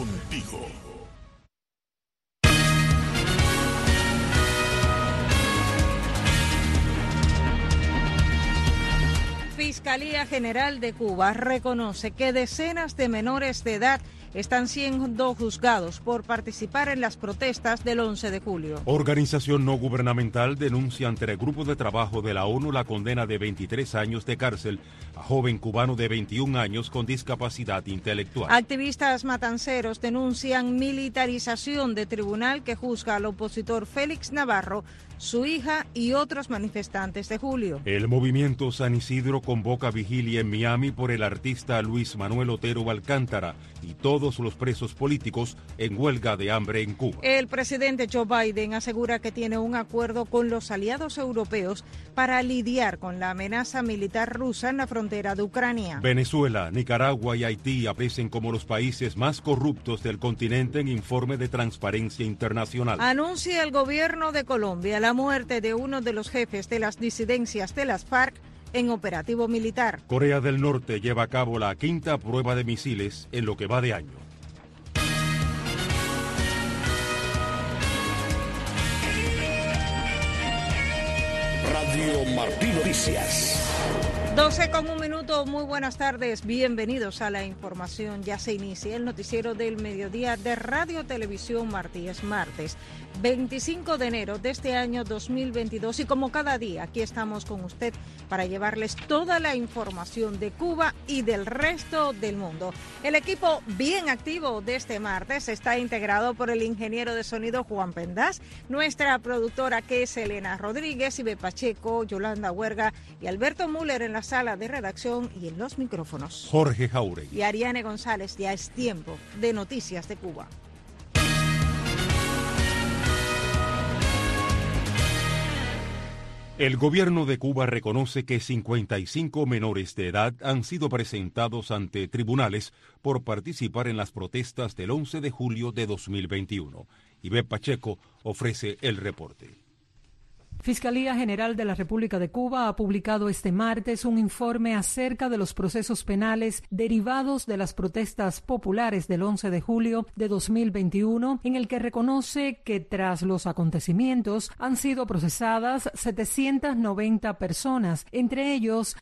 contigo. Fiscalía General de Cuba reconoce que decenas de menores de edad están siendo juzgados por participar en las protestas del 11 de julio. Organización no gubernamental denuncia ante el Grupo de Trabajo de la ONU la condena de 23 años de cárcel a joven cubano de 21 años con discapacidad intelectual. Activistas matanceros denuncian militarización de tribunal que juzga al opositor Félix Navarro, su hija y otros manifestantes de julio. El movimiento San Isidro convoca vigilia en Miami por el artista Luis Manuel Otero Alcántara y todos los presos políticos en huelga de hambre en Cuba. El presidente Joe Biden asegura que tiene un acuerdo con los aliados europeos para lidiar con la amenaza militar rusa en la frontera de Ucrania. Venezuela, Nicaragua y Haití aparecen como los países más corruptos del continente en informe de Transparencia Internacional. Anuncia el gobierno de Colombia la muerte de uno de los jefes de las disidencias de las FARC en operativo militar. Corea del Norte lleva a cabo la 5ª prueba de misiles en lo que va de año. Radio Martí Noticias. 12:01, muy buenas tardes, bienvenidos a la información. Ya se inicia el noticiero del mediodía de Radio Televisión Martí. Es martes 25 de enero de este año 2022 y como cada día aquí estamos con usted para llevarles toda la información de Cuba y del resto del mundo. El equipo bien activo de este martes está integrado por el ingeniero de sonido Juan Pendaz, nuestra productora que es Elena Rodríguez, Ibe Pacheco, Yolanda Huerga y Alberto Müller en la sala de redacción y en los micrófonos. Jorge Jauregui y Ariane González. Ya es tiempo de Noticias de Cuba. El gobierno de Cuba reconoce que 55 menores de edad han sido presentados ante tribunales por participar en las protestas del 11 de julio de 2021. Ibe Pacheco ofrece el reporte. Fiscalía General de la República de Cuba ha publicado este martes un informe acerca de los procesos penales derivados de las protestas populares del 11 de julio de 2021, en el que reconoce que tras los acontecimientos han sido procesadas 790 personas, entre ellos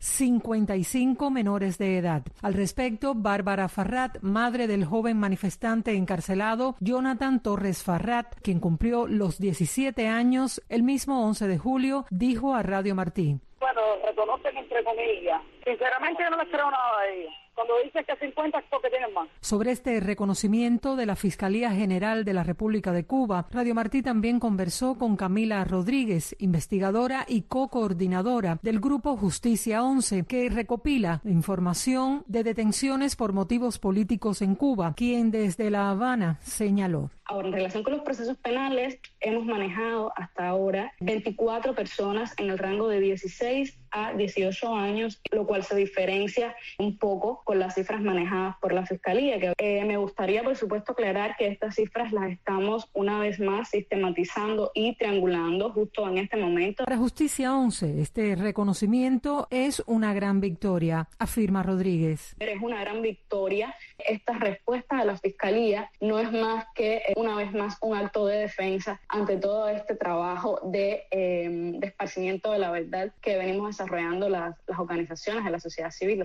55 menores de edad. Al respecto, Bárbara Farrat, madre del joven manifestante encarcelado Jonathan Torres Farrat, quien cumplió los 17 años el mismo 11 de julio, dijo a Radio Martí. Bueno, reconocen entre comillas. Sinceramente yo no les creo nada de ellos. Cuando dicen que 50 es porque tienen más. Sobre este reconocimiento de la Fiscalía General de la República de Cuba, Radio Martí también conversó con Camila Rodríguez, investigadora y co-coordinadora del Grupo Justicia 11, que recopila información de detenciones por motivos políticos en Cuba, quien desde La Habana señaló. Ahora, en relación con los procesos penales, hemos manejado hasta ahora 24 personas en el rango de 16 a 18 años, lo cual se diferencia un poco con las cifras manejadas por la Fiscalía. Me gustaría, por supuesto, aclarar que estas cifras las estamos una vez más sistematizando y triangulando justo en este momento. Para Justicia 11, este reconocimiento es una gran victoria, afirma Rodríguez. Es una gran victoria. Esta respuesta de la Fiscalía no es más que, una vez más, un acto de defensa ante todo este trabajo de esparcimiento de la verdad que venimos desarrollando las organizaciones de la sociedad civil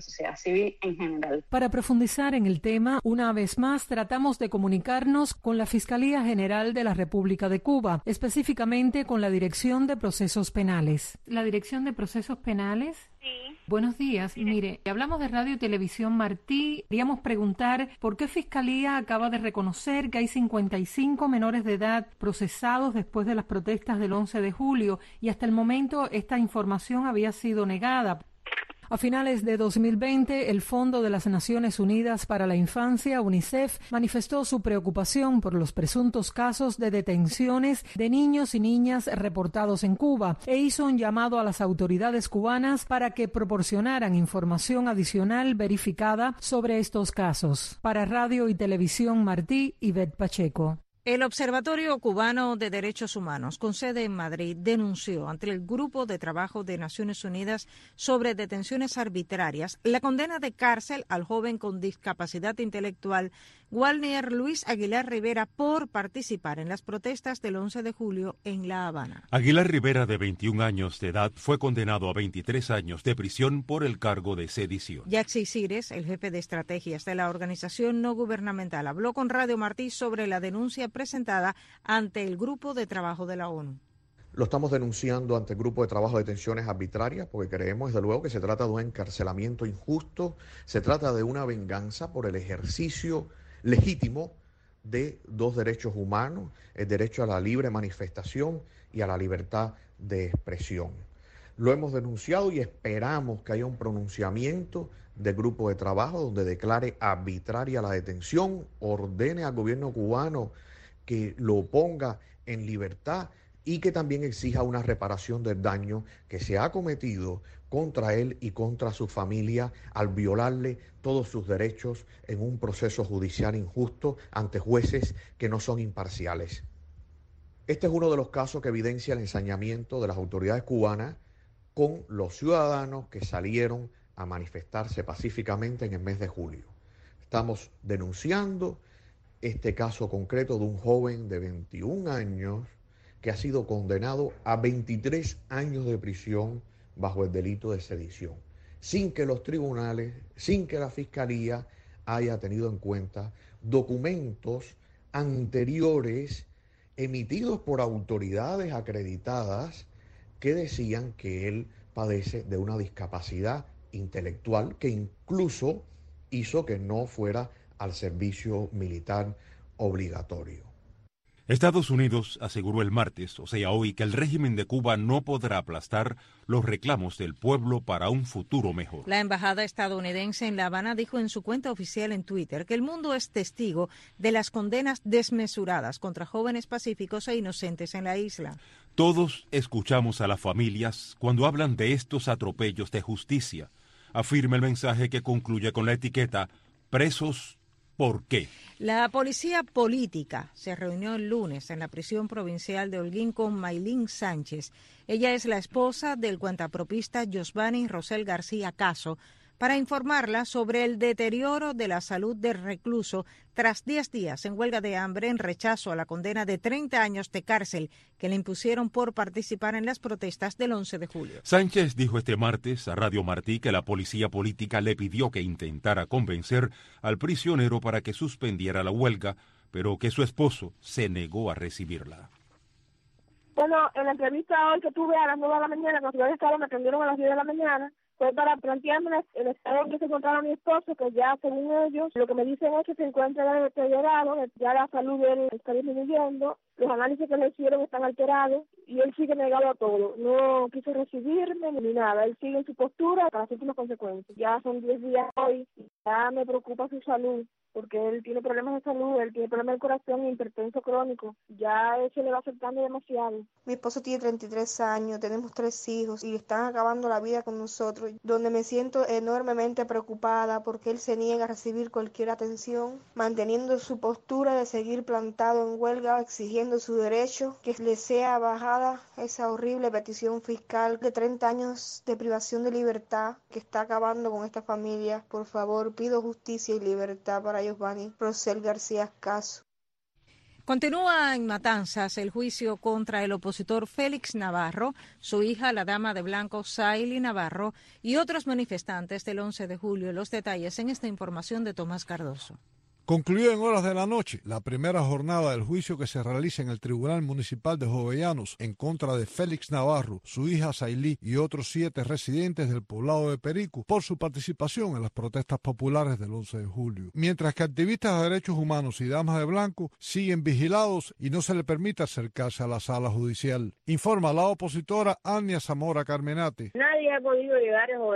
en general. Para profundizar en el tema, una vez más tratamos de comunicarnos con la Fiscalía General de la República de Cuba, específicamente con la Dirección de Procesos Penales. ¿La Dirección de Procesos Penales? Sí. Buenos días. Mire, hablamos de Radio y Televisión Martí. Queríamos preguntar por qué Fiscalía acaba de reconocer que hay 55 menores de edad procesados después de las protestas del 11 de julio y hasta el momento esta información había sido negada. A finales de 2020, el Fondo de las Naciones Unidas para la Infancia, UNICEF, manifestó su preocupación por los presuntos casos de detenciones de niños y niñas reportados en Cuba e hizo un llamado a las autoridades cubanas para que proporcionaran información adicional verificada sobre estos casos. Para Radio y Televisión Martí, Ivette Pacheco. El Observatorio Cubano de Derechos Humanos, con sede en Madrid, denunció ante el Grupo de Trabajo de Naciones Unidas sobre detenciones arbitrarias la condena de cárcel al joven con discapacidad intelectual Walnier Luis Aguilar Rivera por participar en las protestas del 11 de julio en La Habana. Aguilar Rivera, de 21 años de edad, fue condenado a 23 años de prisión por el cargo de sedición. Yaxi Cires, el jefe de estrategias de la organización no gubernamental, habló con Radio Martí sobre la denuncia presentada ante el Grupo de Trabajo de la ONU. Lo estamos denunciando ante el Grupo de Trabajo de Detenciones Arbitrarias porque creemos, desde luego, que se trata de un encarcelamiento injusto, se trata de una venganza por el ejercicio legítimo de dos derechos humanos, el derecho a la libre manifestación y a la libertad de expresión. Lo hemos denunciado y esperamos que haya un pronunciamiento del grupo de trabajo donde declare arbitraria la detención, ordene al gobierno cubano que lo ponga en libertad y que también exija una reparación del daño que se ha cometido contra él y contra su familia al violarle todos sus derechos en un proceso judicial injusto ante jueces que no son imparciales. Este es uno de los casos que evidencia el ensañamiento de las autoridades cubanas con los ciudadanos que salieron a manifestarse pacíficamente en el mes de julio. Estamos denunciando este caso concreto de un joven de 21 años que ha sido condenado a 23 años de prisión bajo el delito de sedición, sin que los tribunales, sin que la Fiscalía haya tenido en cuenta documentos anteriores emitidos por autoridades acreditadas que decían que él padece de una discapacidad intelectual que incluso hizo que no fuera al servicio militar obligatorio. Estados Unidos aseguró el martes, o sea hoy, que el régimen de Cuba no podrá aplastar los reclamos del pueblo para un futuro mejor. La embajada estadounidense en La Habana dijo en su cuenta oficial en Twitter que el mundo es testigo de las condenas desmesuradas contra jóvenes pacíficos e inocentes en la isla. Todos escuchamos a las familias cuando hablan de estos atropellos de justicia, afirma el mensaje que concluye con la etiqueta «Presos». ¿Por qué? La policía política se reunió el lunes en la prisión provincial de Holguín con Maylin Sánchez. Ella es la esposa del cuentapropista Josvani Rosel García Caso, para informarla sobre el deterioro de la salud del recluso tras 10 días en huelga de hambre en rechazo a la condena de 30 años de cárcel que le impusieron por participar en las protestas del 11 de julio. Sánchez dijo este martes a Radio Martí que la policía política le pidió que intentara convencer al prisionero para que suspendiera la huelga, pero que su esposo se negó a recibirla. Bueno, en la entrevista hoy que tuve a las 9 de la mañana, cuando yo estaba, me atendieron a las 10 de la mañana, fue para plantearme el estado en que se encontraba mi esposo, que ya según ellos, lo que me dicen es que se encuentra deteriorado, ya la salud de él está disminuyendo, los análisis que le hicieron están alterados y él sigue negado a todo, no quiso recibirme ni nada, él sigue en su postura hasta las últimas consecuencias. Ya son 10 días hoy, ya me preocupa su salud, porque él tiene problemas de salud, él tiene problemas de corazón, hipertenso crónico, ya eso le va afectando demasiado. Mi esposo tiene 33 años, tenemos 3 hijos y están acabando la vida con nosotros, donde me siento enormemente preocupada porque él se niega a recibir cualquier atención, manteniendo su postura de seguir plantado en huelga, exigiendo su derecho, que le sea bajada esa horrible petición fiscal de 30 años de privación de libertad que está acabando con esta familia. Por favor, pido justicia y libertad para Josvani Rosel García Caso. Continúa en Matanzas el juicio contra el opositor Félix Navarro, su hija, la dama de blanco Saily Navarro, y otros manifestantes del 11 de julio. Los detalles en esta información de Tomás Cardoso. Concluyó en horas de la noche la primera jornada del juicio que se realiza en el Tribunal Municipal de Jovellanos en contra de Félix Navarro, su hija Saily y otros 7 residentes del poblado de Perico por su participación en las protestas populares del 11 de julio. Mientras que activistas de derechos humanos y damas de blanco siguen vigilados y no se les permite acercarse a la sala judicial. Informa la opositora Ania Zamora Carmenate. Nadie ha podido llegar a Jovellanos.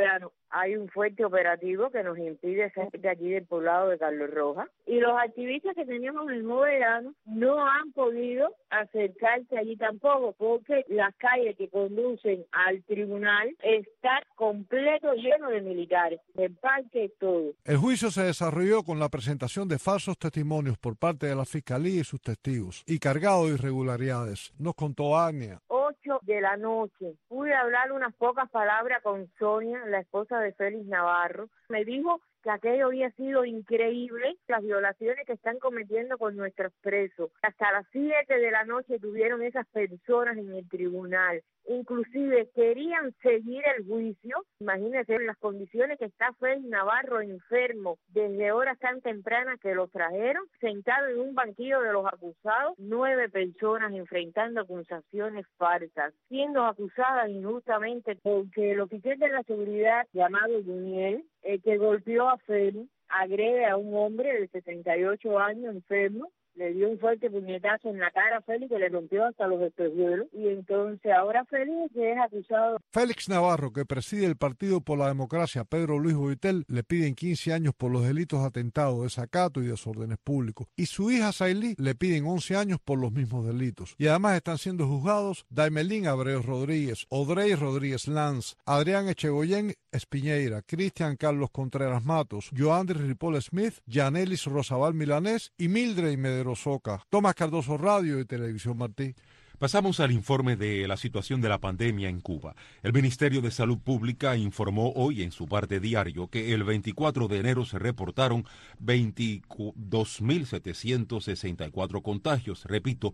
hay un fuerte operativo que nos impide salir de aquí del poblado de Carlos Rojas. Y los activistas que teníamos en Jovellanos no han podido acercarse allí tampoco, porque las calles que conducen al tribunal están completo lleno de militares, del parque, todo. El juicio se desarrolló con la presentación de falsos testimonios por parte de la Fiscalía y sus testigos, y cargado de irregularidades, nos contó Agnia. 8 de la noche, pude hablar unas pocas palabras con Sonia, la esposa de Félix Navarro. Me dijo que aquello había sido increíble, las violaciones que están cometiendo con nuestros presos. Hasta las 7 de la noche tuvieron esas personas en el tribunal. Inclusive querían seguir el juicio. Imagínense en las condiciones que está Félix Navarro enfermo desde horas tan tempranas que lo trajeron, sentado en un banquillo de los acusados, 9 personas enfrentando acusaciones falsas, siendo acusadas injustamente porque el oficial de la seguridad llamado Juniel, que golpeó a Félix, agrede a un hombre de 78 años enfermo, le dio un fuerte puñetazo en la cara a Félix que le rompió hasta los espejuelos, y entonces ahora Félix es acusado. Félix Navarro, que preside el Partido por la Democracia, Pedro Luis Boitel, le piden 15 años por los delitos de atentado, desacato y desórdenes públicos, y su hija Sailí le piden 11 años por los mismos delitos. Y además están siendo juzgados Daimelín Abreu Rodríguez, Odrey Rodríguez Lanz, Adrián Echegoyen Espiñeira, Cristian Carlos Contreras Matos, Joandri Ripoll Smith, Yanelis Rosabal Milanés y Mildred Medero Soca. Tomás Cardoso, Radio y Televisión Martí. Pasamos al informe de la situación de la pandemia en Cuba. El Ministerio de Salud Pública informó hoy en su parte diario que el 24 de enero se reportaron 22.764 contagios. Repito,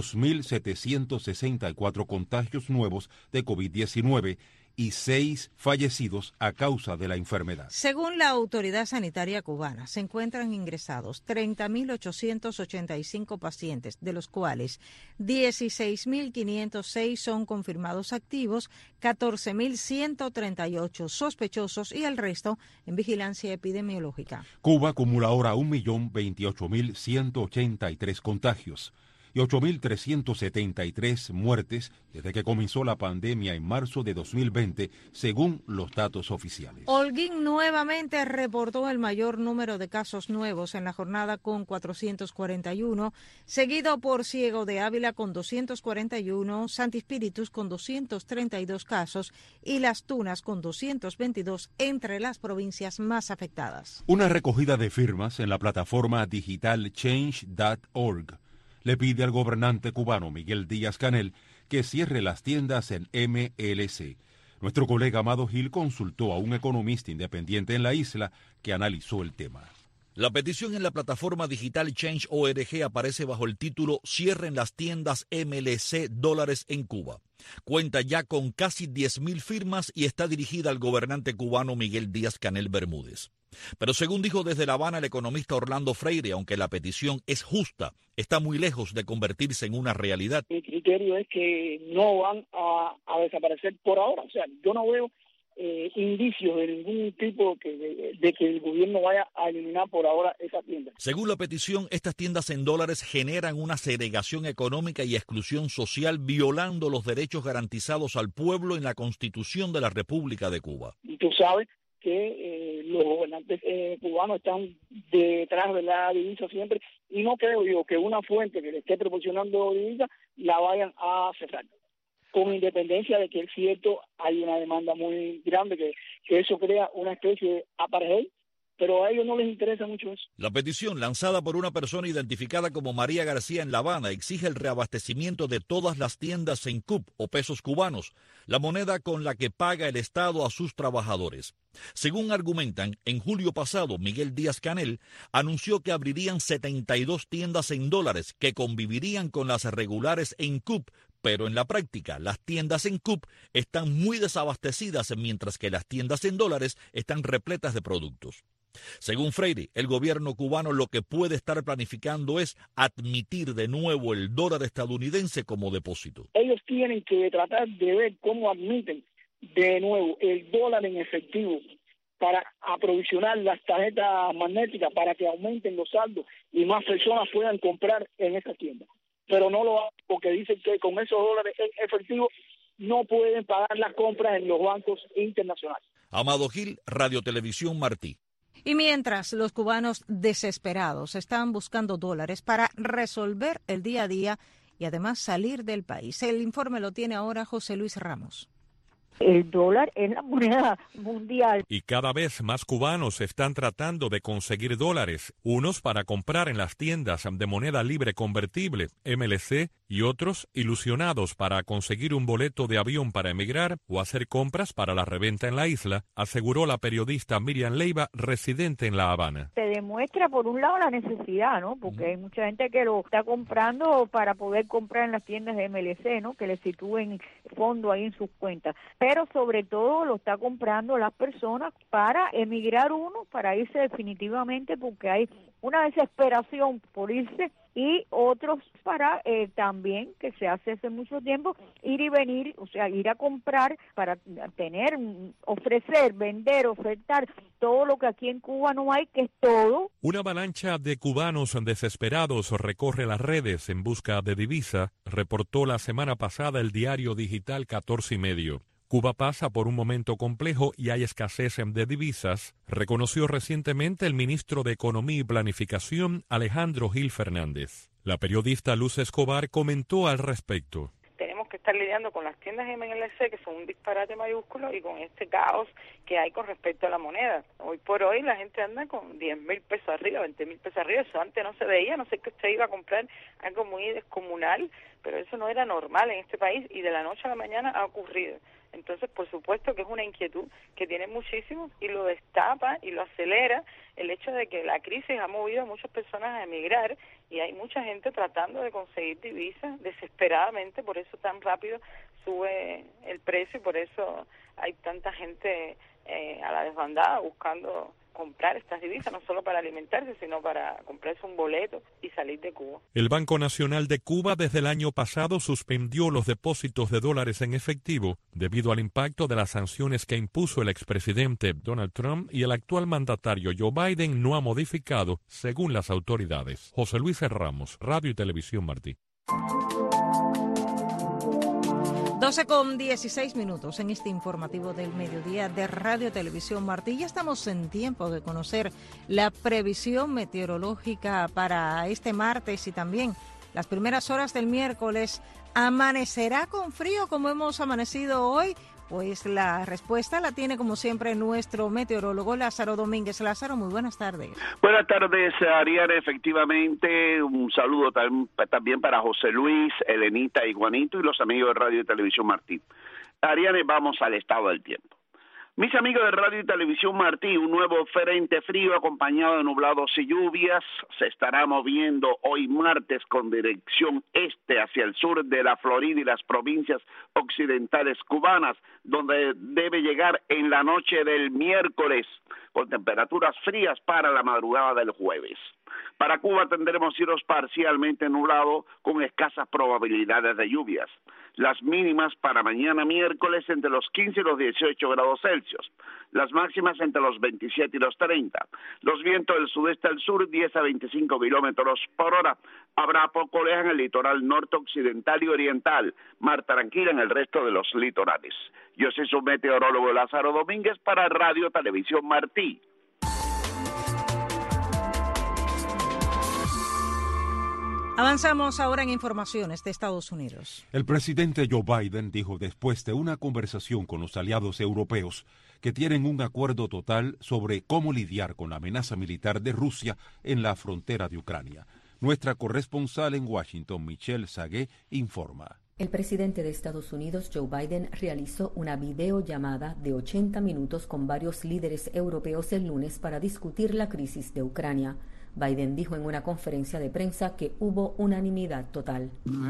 2.764 contagios nuevos de COVID-19 y 6 fallecidos a causa de la enfermedad. Según la autoridad sanitaria cubana, se encuentran ingresados 30.885 pacientes, de los cuales 16.506 son confirmados activos, 14.138 sospechosos y el resto en vigilancia epidemiológica. Cuba acumula ahora 1.028.183 contagios y 8.373 muertes desde que comenzó la pandemia en marzo de 2020, según los datos oficiales. Holguín nuevamente reportó el mayor número de casos nuevos en la jornada con 441, seguido por Ciego de Ávila con 241, Santi Espíritus con 232 casos y Las Tunas con 222 entre las provincias más afectadas. Una recogida de firmas en la plataforma digital Change.org le pide al gobernante cubano Miguel Díaz-Canel que cierre las tiendas en MLC. Nuestro colega Amado Gil consultó a un economista independiente en la isla que analizó el tema. La petición en la plataforma digital Change.org aparece bajo el título Cierren las tiendas MLC dólares en Cuba. Cuenta ya con casi 10.000 firmas y está dirigida al gobernante cubano Miguel Díaz-Canel Bermúdez. Pero según dijo desde La Habana el economista Orlando Freire, aunque la petición es justa, está muy lejos de convertirse en una realidad. Mi criterio es que no van a desaparecer por ahora. O sea, yo no veo indicios de ningún tipo de que el gobierno vaya a eliminar por ahora esa tienda. Según la petición, estas tiendas en dólares generan una segregación económica y exclusión social, violando los derechos garantizados al pueblo en la Constitución de la República de Cuba. Y tú sabes que los gobernantes cubanos están detrás de la divisa siempre, y no creo yo que una fuente que le esté proporcionando divisa la vayan a cerrar, con independencia de que es cierto, hay una demanda muy grande, que eso crea una especie de apartheid, pero a ellos no les interesa mucho eso. La petición, lanzada por una persona identificada como María García en La Habana, exige el reabastecimiento de todas las tiendas en CUP o pesos cubanos, la moneda con la que paga el Estado a sus trabajadores. Según argumentan, en julio pasado, Miguel Díaz-Canel anunció que abrirían 72 tiendas en dólares que convivirían con las regulares en CUP, pero en la práctica las tiendas en CUP están muy desabastecidas, mientras que las tiendas en dólares están repletas de productos. Según Freire, el gobierno cubano lo que puede estar planificando es admitir de nuevo el dólar estadounidense como depósito. Ellos tienen que tratar de ver cómo admiten de nuevo el dólar en efectivo para aprovisionar las tarjetas magnéticas para que aumenten los saldos y más personas puedan comprar en esas tiendas. Pero no lo hacen porque dicen que con esos dólares efectivos no pueden pagar las compras en los bancos internacionales. Amado Gil, Radio Televisión Martí. Y mientras los cubanos desesperados están buscando dólares para resolver el día a día y además salir del país. El informe lo tiene ahora José Luis Ramos. El dólar es la moneda mundial. Y cada vez más cubanos están tratando de conseguir dólares, unos para comprar en las tiendas de moneda libre convertible, MLC, y otros ilusionados para conseguir un boleto de avión para emigrar o hacer compras para la reventa en la isla, aseguró la periodista Miriam Leiva, residente en La Habana. Te demuestra por un lado la necesidad, ¿no? Porque hay mucha gente que lo está comprando para poder comprar en las tiendas de MLC, ¿no? Que le sitúen fondo ahí en sus cuentas. Pero sobre todo lo está comprando las personas para emigrar uno, para irse definitivamente, porque hay una desesperación por irse, y otros para también, que se hace mucho tiempo, ir y venir, o sea, ir a comprar para tener, ofrecer, vender, ofertar todo lo que aquí en Cuba no hay, que es todo. Una avalancha de cubanos desesperados recorre las redes en busca de divisa, reportó la semana pasada el diario digital 14 y medio. Cuba pasa por un momento complejo y hay escasez de divisas, reconoció recientemente el ministro de Economía y Planificación, Alejandro Gil Fernández. La periodista Luz Escobar comentó al respecto. Tenemos que estar lidiando con las tiendas MLC, que son un disparate mayúsculo, y con este caos que hay con respecto a la moneda. Hoy por hoy la gente anda con 10,000 pesos arriba, 20,000 pesos arriba. Eso antes no se veía, no sé, que usted iba a comprar algo muy descomunal, pero eso no era normal en este país, y de la noche a la mañana ha ocurrido. Entonces, por supuesto que es una inquietud que tiene muchísimos, y lo destapa y lo acelera el hecho de que la crisis ha movido a muchas personas a emigrar, y hay mucha gente tratando de conseguir divisas desesperadamente. Por eso tan rápido sube el precio, y por eso hay tanta gente a la desbandada buscando comprar estas divisas, no solo para alimentarse, sino para comprarse un boleto y salir de Cuba. El Banco Nacional de Cuba desde el año pasado suspendió los depósitos de dólares en efectivo debido al impacto de las sanciones que impuso el expresidente Donald Trump, y el actual mandatario Joe Biden no ha modificado, según las autoridades. José Luis Ramos, Radio y Televisión Martí. 12:16 en este informativo del mediodía de Radio Televisión Martí. Ya estamos en tiempo de conocer la previsión meteorológica para este martes y también las primeras horas del miércoles. ¿Amanecerá con frío como hemos amanecido hoy? Pues la respuesta la tiene, como siempre, nuestro meteorólogo Lázaro Domínguez. Lázaro, muy buenas tardes. Buenas tardes, Ariana. Efectivamente, un saludo también para José Luis, Elenita y Juanito y los amigos de Radio y Televisión Martí. Ariana, vamos al estado del tiempo. Mis amigos de Radio y Televisión Martí, un nuevo frente frío acompañado de nublados y lluvias se estará moviendo hoy martes con dirección este hacia el sur de la Florida y las provincias occidentales cubanas, donde debe llegar en la noche del miércoles con temperaturas frías para la madrugada del jueves. Para Cuba tendremos cielos parcialmente nublados con escasas probabilidades de lluvias. Las mínimas para mañana miércoles entre los 15 y los 18 grados Celsius. Las máximas entre los 27 y los 30. Los vientos del sudeste al sur 10 a 25 kilómetros por hora. Habrá poco oleaje en el litoral norte, occidental y oriental. Mar tranquila en el resto de los litorales. Yo soy su meteorólogo Lázaro Domínguez para Radio Televisión Martí. Avanzamos ahora en informaciones de Estados Unidos. El presidente Joe Biden dijo después de una conversación con los aliados europeos que tienen un acuerdo total sobre cómo lidiar con la amenaza militar de Rusia en la frontera de Ucrania. Nuestra corresponsal en Washington, Michelle Sagué, informa. El presidente de Estados Unidos, Joe Biden, realizó una videollamada de 80 minutos con varios líderes europeos el lunes para discutir la crisis de Ucrania. Biden dijo en una conferencia de prensa que hubo unanimidad total.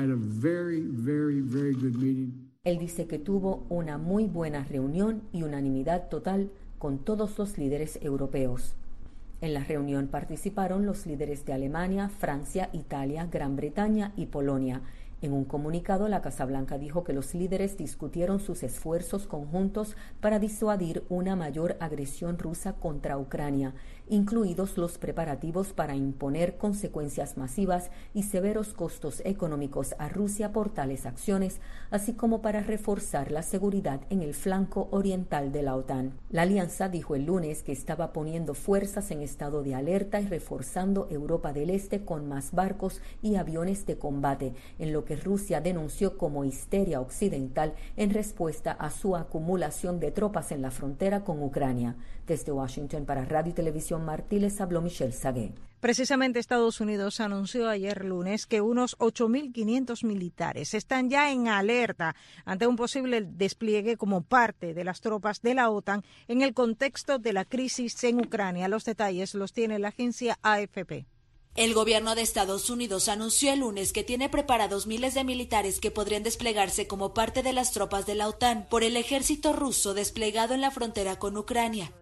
Él dice que tuvo una muy buena reunión y unanimidad total con todos los líderes europeos. En la reunión participaron los líderes de Alemania, Francia, Italia, Gran Bretaña y Polonia. En un comunicado, la Casa Blanca dijo que los líderes discutieron sus esfuerzos conjuntos para disuadir una mayor agresión rusa contra Ucrania. incluidos los preparativos para imponer consecuencias masivas y severos costos económicos a Rusia por tales acciones, así como para reforzar la seguridad en el flanco oriental de la OTAN. La alianza dijo el lunes que estaba poniendo fuerzas en estado de alerta y reforzando Europa del Este con más barcos y aviones de combate, en lo que Rusia denunció como histeria occidental en respuesta a su acumulación de tropas en la frontera con Ucrania. Desde Washington para Radio y Televisión Martí les habló Michelle Sagué. Precisamente Estados Unidos anunció ayer lunes que unos 8.500 militares están ya en alerta ante un posible despliegue como parte de las tropas de la OTAN en el contexto de la crisis en Ucrania. Los detalles los tiene la agencia AFP. El gobierno de Estados Unidos anunció el lunes que tiene preparados miles de militares que podrían desplegarse como parte de las tropas de la OTAN por el ejército ruso desplegado en la frontera con Ucrania.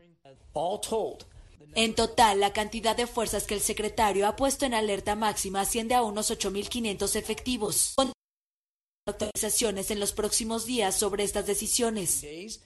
En total, la cantidad de fuerzas que el secretario ha puesto en alerta máxima asciende a unos 8.500 efectivos, con actualizaciones en los próximos días sobre estas decisiones.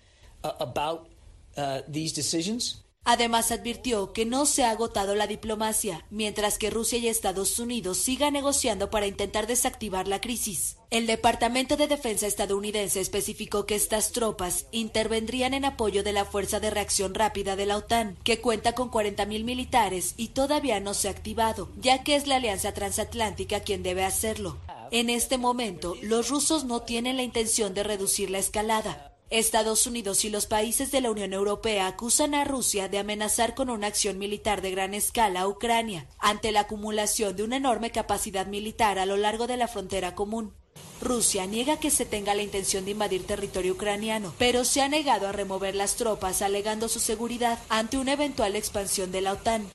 Además, advirtió que no se ha agotado la diplomacia, mientras que Rusia y Estados Unidos sigan negociando para intentar desactivar la crisis. El Departamento de Defensa estadounidense especificó que estas tropas intervendrían en apoyo de la Fuerza de Reacción Rápida de la OTAN, que cuenta con 40.000 militares y todavía no se ha activado, ya que es la alianza transatlántica quien debe hacerlo. En este momento, los rusos no tienen la intención de reducir la escalada. Estados Unidos y los países de la Unión Europea acusan a Rusia de amenazar con una acción militar de gran escala a Ucrania, ante la acumulación de una enorme capacidad militar a lo largo de la frontera común. Rusia niega que se tenga la intención de invadir territorio ucraniano, pero se ha negado a remover las tropas alegando su seguridad ante una eventual expansión de la OTAN.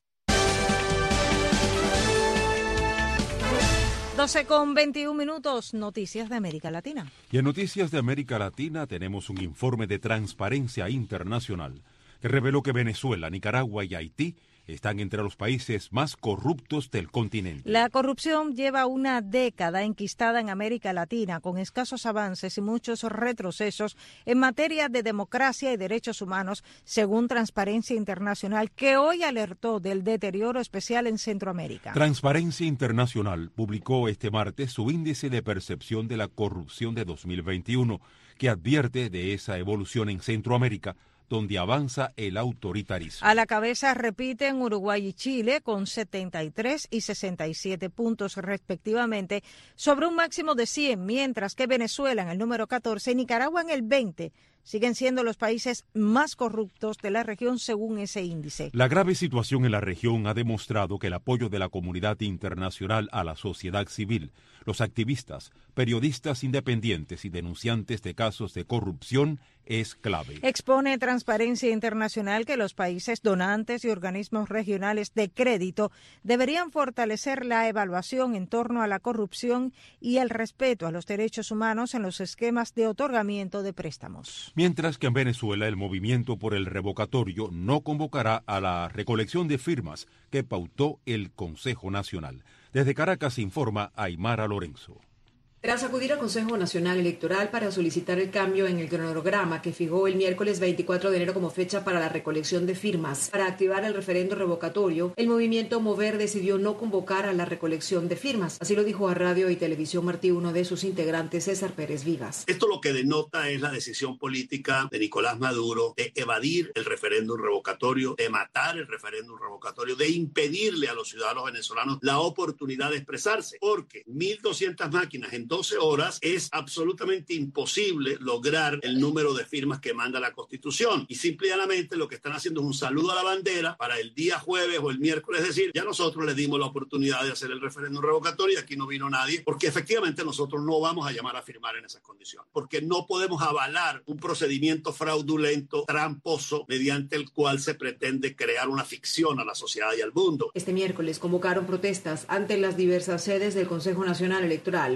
12:21, noticias de América Latina. Y en Noticias de América Latina tenemos un informe de Transparencia Internacional que reveló que Venezuela, Nicaragua y Haití están entre los países más corruptos del continente. La corrupción lleva una década enquistada en América Latina, con escasos avances y muchos retrocesos en materia de democracia y derechos humanos, según Transparencia Internacional, que hoy alertó del deterioro especial en Centroamérica. Transparencia Internacional publicó este martes su índice de percepción de la corrupción de 2021, que advierte de esa evolución en Centroamérica, donde avanza el autoritarismo. A la cabeza repiten Uruguay y Chile con 73 y 67 puntos respectivamente, sobre un máximo de 100, mientras que Venezuela en el número 14 y Nicaragua en el 20 siguen siendo los países más corruptos de la región según ese índice. La grave situación en la región ha demostrado que el apoyo de la comunidad internacional a la sociedad civil, los activistas, periodistas independientes y denunciantes de casos de corrupción es clave. Expone Transparencia Internacional que los países donantes y organismos regionales de crédito deberían fortalecer la evaluación en torno a la corrupción y el respeto a los derechos humanos en los esquemas de otorgamiento de préstamos. Mientras que en Venezuela el movimiento por el revocatorio no convocará a la recolección de firmas que pautó el Consejo Nacional. Desde Caracas informa Aymara Lorenzo. Tras acudir al Consejo Nacional Electoral para solicitar el cambio en el cronograma que fijó el miércoles 24 de enero como fecha para la recolección de firmas para activar el referendo revocatorio, el movimiento Mover decidió no convocar a la recolección de firmas. Así lo dijo a Radio y Televisión Martí uno de sus integrantes, César Pérez Vivas. Esto lo que denota es la decisión política de Nicolás Maduro de evadir el referéndum revocatorio, de matar el referéndum revocatorio, de impedirle a los ciudadanos venezolanos la oportunidad de expresarse, porque 1.200 máquinas en 12 horas es absolutamente imposible lograr el número de firmas que manda la Constitución. Y simplemente lo que están haciendo es un saludo a la bandera para el día jueves o el miércoles decir, ya nosotros les dimos la oportunidad de hacer el referéndum revocatorio y aquí no vino nadie, porque efectivamente nosotros no vamos a llamar a firmar en esas condiciones, porque no podemos avalar un procedimiento fraudulento, tramposo, mediante el cual se pretende crear una ficción a la sociedad y al mundo. Este miércoles convocaron protestas ante las diversas sedes del Consejo Nacional Electoral. Por su parte,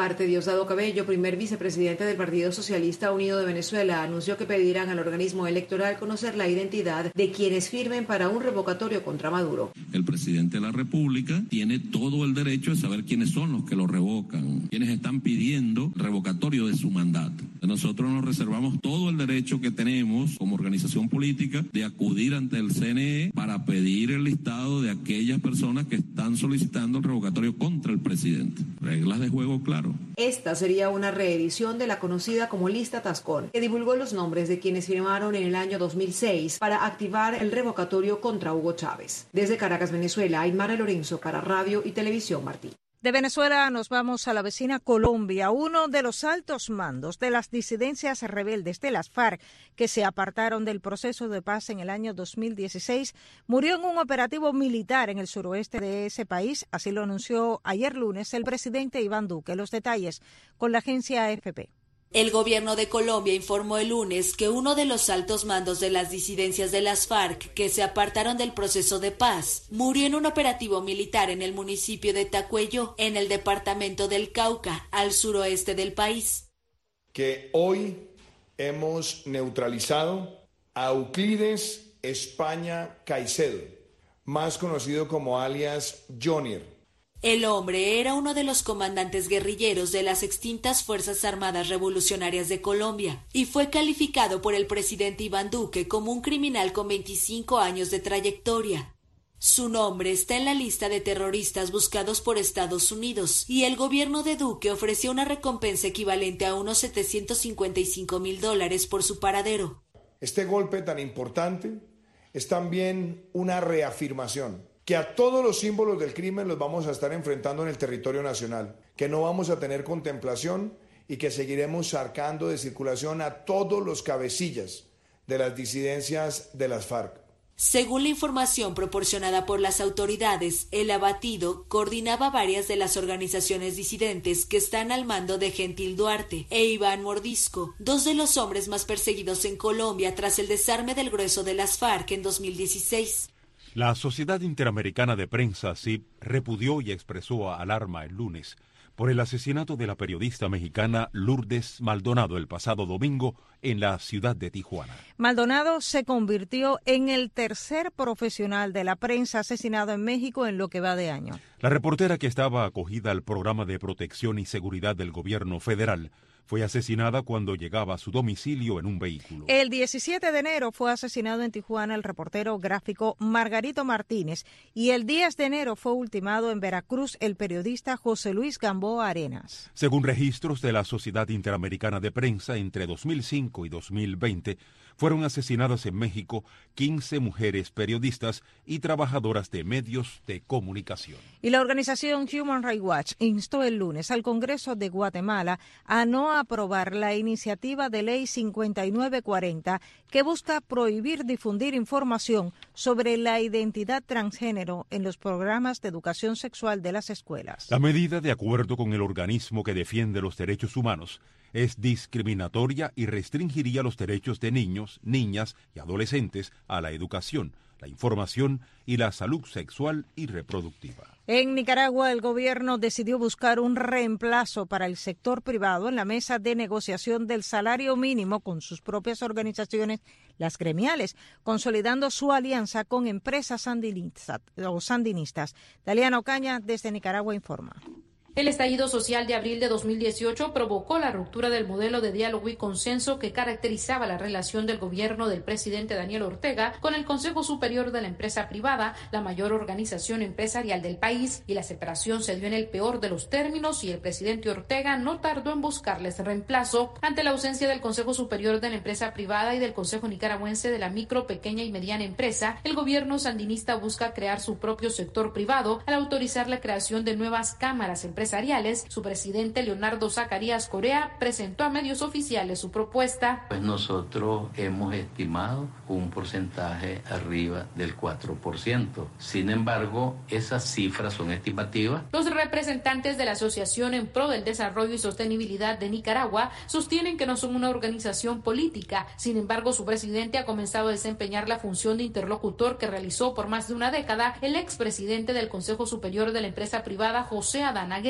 parte, Diosdado Cabello, primer vicepresidente del Partido Socialista Unido de Venezuela, anunció que pedirán al organismo electoral conocer la identidad de quienes firmen para un revocatorio contra Maduro. El presidente de la República tiene todo el derecho de saber quiénes son los que lo revocan, quienes están pidiendo revocatorio de su mandato. Nosotros nos reservamos todo el derecho que tenemos como organización política de acudir ante el CNE para pedir el listado de aquellas personas que están solicitando el revocatorio contra el presidente. Reglas de juego, claro. Esta sería una reedición de la conocida como Lista Tascón, que divulgó los nombres de quienes firmaron en el año 2006 para activar el revocatorio contra Hugo Chávez. Desde Caracas, Venezuela, Aymara Lorenzo para Radio y Televisión Martí. De Venezuela nos vamos a la vecina Colombia. Uno de los altos mandos de las disidencias rebeldes de las FARC que se apartaron del proceso de paz en el año 2016 murió en un operativo militar en el suroeste de ese país. Así lo anunció ayer lunes el presidente Iván Duque. Los detalles con la agencia AFP. El gobierno de Colombia informó el lunes que uno de los altos mandos de las disidencias de las FARC que se apartaron del proceso de paz murió en un operativo militar en el municipio de Tacuello, en el departamento del Cauca, al suroeste del país. Que hoy hemos neutralizado a Euclides España Caicedo, más conocido como alias Jonier. El hombre era uno de los comandantes guerrilleros de las extintas Fuerzas Armadas Revolucionarias de Colombia y fue calificado por el presidente Iván Duque como un criminal con 25 años de trayectoria. Su nombre está en la lista de terroristas buscados por Estados Unidos y el gobierno de Duque ofreció una recompensa equivalente a unos $755,000 por su paradero. Este golpe tan importante es también una reafirmación que a todos los símbolos del crimen los vamos a estar enfrentando en el territorio nacional, que no vamos a tener contemplación y que seguiremos sacando de circulación a todos los cabecillas de las disidencias de las FARC. Según la información proporcionada por las autoridades, el abatido coordinaba varias de las organizaciones disidentes que están al mando de Gentil Duarte e Iván Mordisco, dos de los hombres más perseguidos en Colombia tras el desarme del grueso de las FARC en 2016. La Sociedad Interamericana de Prensa, SIP, repudió y expresó alarma el lunes por el asesinato de la periodista mexicana Lourdes Maldonado el pasado domingo en la ciudad de Tijuana. Maldonado se convirtió en el tercer profesional de la prensa asesinado en México en lo que va de año. La reportera, que estaba acogida al programa de protección y seguridad del gobierno federal, fue asesinada cuando llegaba a su domicilio en un vehículo. El 17 de enero fue asesinado en Tijuana el reportero gráfico Margarito Martínez y el 10 de enero fue ultimado en Veracruz el periodista José Luis Gamboa Arenas. Según registros de la Sociedad Interamericana de Prensa, entre 2005 y 2020 fueron asesinadas en México 15 mujeres periodistas y trabajadoras de medios de comunicación. Y la organización Human Rights Watch instó el lunes al Congreso de Guatemala a no aprobar la iniciativa de ley 5940 que busca prohibir difundir información sobre la identidad transgénero en los programas de educación sexual de las escuelas. La medida, de acuerdo con el organismo que defiende los derechos humanos, es discriminatoria y restringiría los derechos de niños, niñas y adolescentes a la educación, la información y la salud sexual y reproductiva. En Nicaragua, el gobierno decidió buscar un reemplazo para el sector privado en la mesa de negociación del salario mínimo con sus propias organizaciones, las gremiales, consolidando su alianza con empresas sandinistas. Daliana Ocaña, desde Nicaragua, informa. El estallido social de abril de 2018 provocó la ruptura del modelo de diálogo y consenso que caracterizaba la relación del gobierno del presidente Daniel Ortega con el Consejo Superior de la Empresa Privada, la mayor organización empresarial del país, y la separación se dio en el peor de los términos y el presidente Ortega no tardó en buscarles reemplazo. Ante la ausencia del Consejo Superior de la Empresa Privada y del Consejo Nicaragüense de la Micro, Pequeña y Mediana Empresa, el gobierno sandinista busca crear su propio sector privado al autorizar la creación de nuevas cámaras empresariales. Su presidente, Leonardo Zacarías Correa, presentó a medios oficiales su propuesta. Pues nosotros hemos estimado un porcentaje arriba del 4%. Sin embargo, esas cifras son estimativas. Los representantes de la Asociación en Pro del Desarrollo y Sostenibilidad de Nicaragua sostienen que no son una organización política. Sin embargo, su presidente ha comenzado a desempeñar la función de interlocutor que realizó por más de una década el expresidente del Consejo Superior de la Empresa Privada, José Adán Aguirre.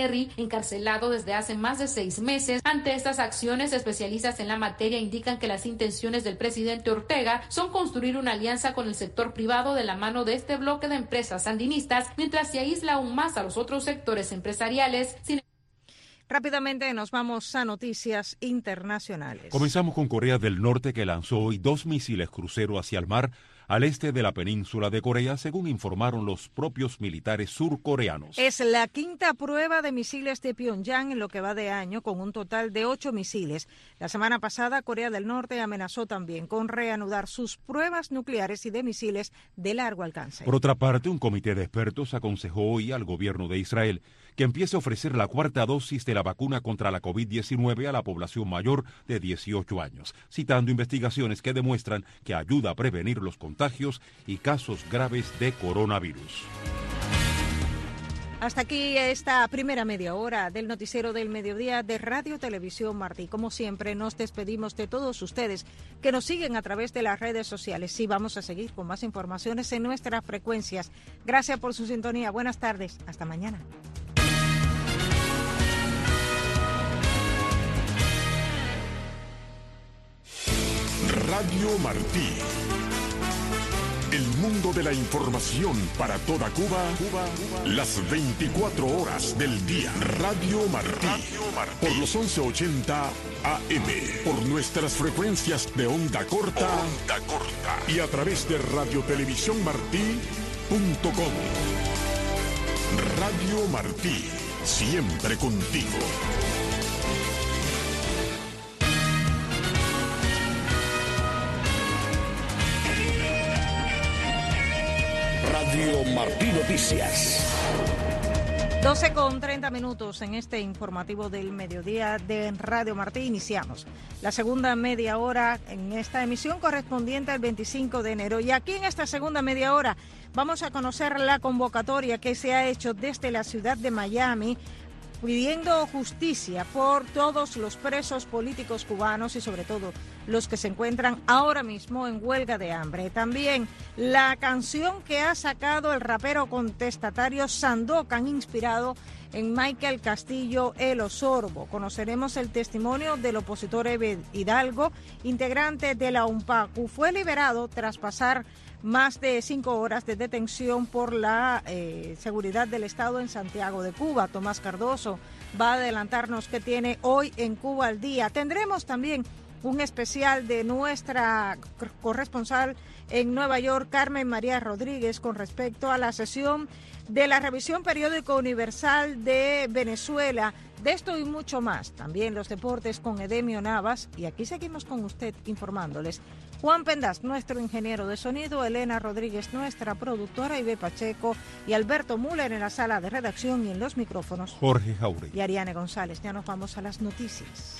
Kerry, encarcelado desde hace más de 6 meses. Ante estas acciones, especialistas en la materia indican que las intenciones del presidente Ortega son construir una alianza con el sector privado de la mano de este bloque de empresas sandinistas, mientras se aísla aún más a los otros sectores empresariales. Rápidamente nos vamos a noticias internacionales. Comenzamos con Corea del Norte, que lanzó hoy 2 misiles crucero hacia el mar al este de la península de Corea, según informaron los propios militares surcoreanos. Es la quinta prueba de misiles de Pyongyang en lo que va de año, con un total de 8 misiles. La semana pasada, Corea del Norte amenazó también con reanudar sus pruebas nucleares y de misiles de largo alcance. Por otra parte, un comité de expertos aconsejó hoy al gobierno de Israel que empiece a ofrecer la 4ª dosis de la vacuna contra la COVID-19 a la población mayor de 18 años, citando investigaciones que demuestran que ayuda a prevenir los contagios y casos graves de coronavirus. Hasta aquí esta primera media hora del noticiero del mediodía de Radio Televisión Martí. Como siempre, nos despedimos de todos ustedes que nos siguen a través de las redes sociales. Sí, vamos a seguir con más informaciones en nuestras frecuencias. Gracias por su sintonía. Buenas tardes. Hasta mañana. Radio Martí. El mundo de la información para toda Cuba, las 24 horas del día. Radio Martí. Por los 1180 AM. Por nuestras frecuencias de onda corta. Y a través de radiotelevisiónmartí.com. Radio Martí. Siempre contigo. Radio Martí Noticias. 12:30 en este informativo del mediodía de Radio Martí. Iniciamos la segunda media hora en esta emisión correspondiente al 25 de enero. Y aquí en esta segunda media hora vamos a conocer la convocatoria que se ha hecho desde la ciudad de Miami, pidiendo justicia por todos los presos políticos cubanos y sobre todo los que se encuentran ahora mismo en huelga de hambre. También la canción que ha sacado el rapero contestatario Sandokan, inspirado en Michael Castillo, El Osorbo. Conoceremos el testimonio del opositor Ebed Hidalgo, integrante de la UNPACU. Fue liberado tras pasar más de 5 horas de detención por la seguridad del Estado en Santiago de Cuba. Tomás Cardoso va a adelantarnos qué tiene hoy en Cuba al día. Tendremos también un especial de nuestra corresponsal en Nueva York, Carmen María Rodríguez, con respecto a la sesión de la revisión periódico universal de Venezuela. De esto y mucho más. También los deportes con Edemio Navas. Y aquí seguimos con usted informándoles. Juan Pendas, nuestro ingeniero de sonido, Elena Rodríguez, nuestra productora, Ibe Pacheco y Alberto Müller en la sala de redacción y en los micrófonos, Jorge Jauregui y Ariane González. Ya nos vamos a las noticias.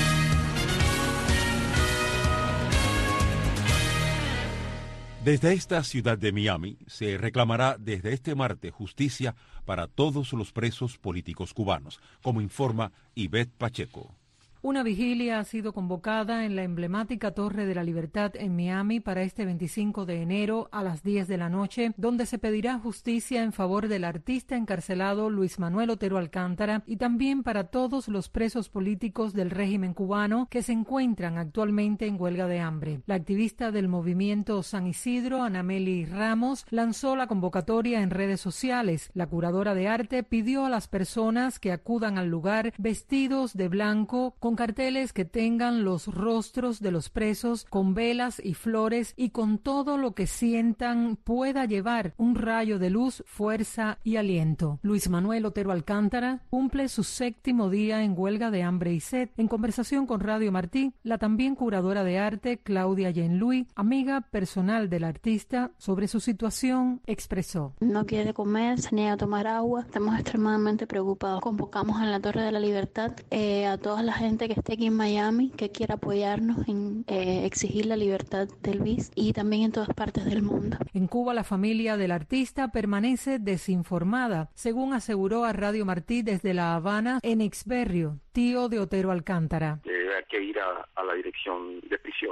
Desde esta ciudad de Miami se reclamará desde este martes justicia para todos los presos políticos cubanos, como informa Ivette Pacheco. Una vigilia ha sido convocada en la emblemática Torre de la Libertad en Miami para este 25 de enero a las 10 de la noche, donde se pedirá justicia en favor del artista encarcelado Luis Manuel Otero Alcántara y también para todos los presos políticos del régimen cubano que se encuentran actualmente en huelga de hambre. La activista del movimiento San Isidro, Anameli Ramos, lanzó la convocatoria en redes sociales. La curadora de arte pidió a las personas que acudan al lugar vestidos de blanco, con carteles que tengan los rostros de los presos, con velas y flores y con todo lo que sientan pueda llevar un rayo de luz, fuerza y aliento. Luis Manuel Otero Alcántara cumple su 7º día en huelga de hambre y sed. En conversación con Radio Martí, la también curadora de arte Claudia Yenluy, amiga personal del artista, sobre su situación expresó: No quiere comer, se niega a tomar agua, estamos extremadamente preocupados. Convocamos en la Torre de la Libertad a toda la gente que esté aquí en Miami, que quiera apoyarnos en exigir la libertad de Luis, y también en todas partes del mundo. En Cuba, la familia del artista permanece desinformada, según aseguró a Radio Martí desde La Habana Enix Berrio, tío de Otero Alcántara. Hay que ir a la dirección de prisiones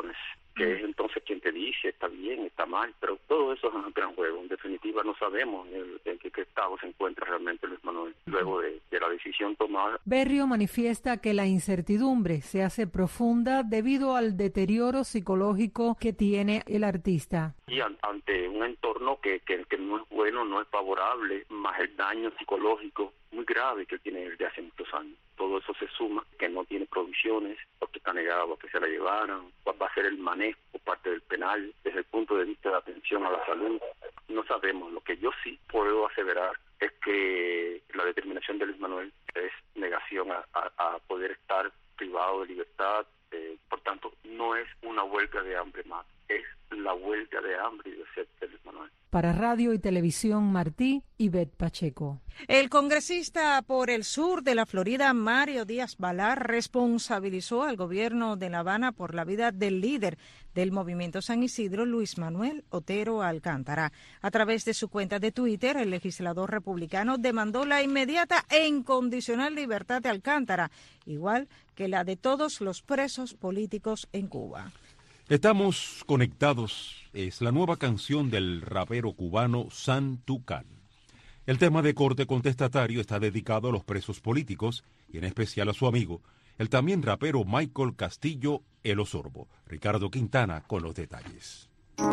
que es entonces quien te dice está bien, está mal, pero todo eso es un gran juego. En definitiva no sabemos en qué estado se encuentra realmente Luis Manuel luego de la decisión tomada. Berrio manifiesta que la incertidumbre se hace profunda debido al deterioro psicológico que tiene el artista. Y ante un entorno que no es bueno, no es favorable, más el daño psicológico muy grave que tiene desde hace muchos años. Todo eso se suma, que no tiene provisiones, porque está negado a que se la llevaran, cuál va a ser el manejo por parte del penal, desde el punto de vista de atención a la salud. No sabemos. Lo que yo sí puedo aseverar es que la determinación de Luis Manuel es negación a poder estar privado de libertad. Por tanto, no es una huelga de hambre más, es la huelga de hambre y de sed de Luis Manuel. Para Radio y Televisión Martí, Ivette Pacheco. El congresista por el sur de la Florida, Mario Díaz Balar, responsabilizó al gobierno de La Habana por la vida del líder del movimiento San Isidro, Luis Manuel Otero Alcántara. A través de su cuenta de Twitter, el legislador republicano demandó la inmediata e incondicional libertad de Alcántara, igual que la de todos los presos políticos en Cuba. Estamos conectados. Es la nueva canción del rapero cubano Santucán. El tema de corte contestatario está dedicado a los presos políticos y en especial a su amigo, el también rapero Michael Castillo, El Osorbo. Ricardo Quintana con los detalles.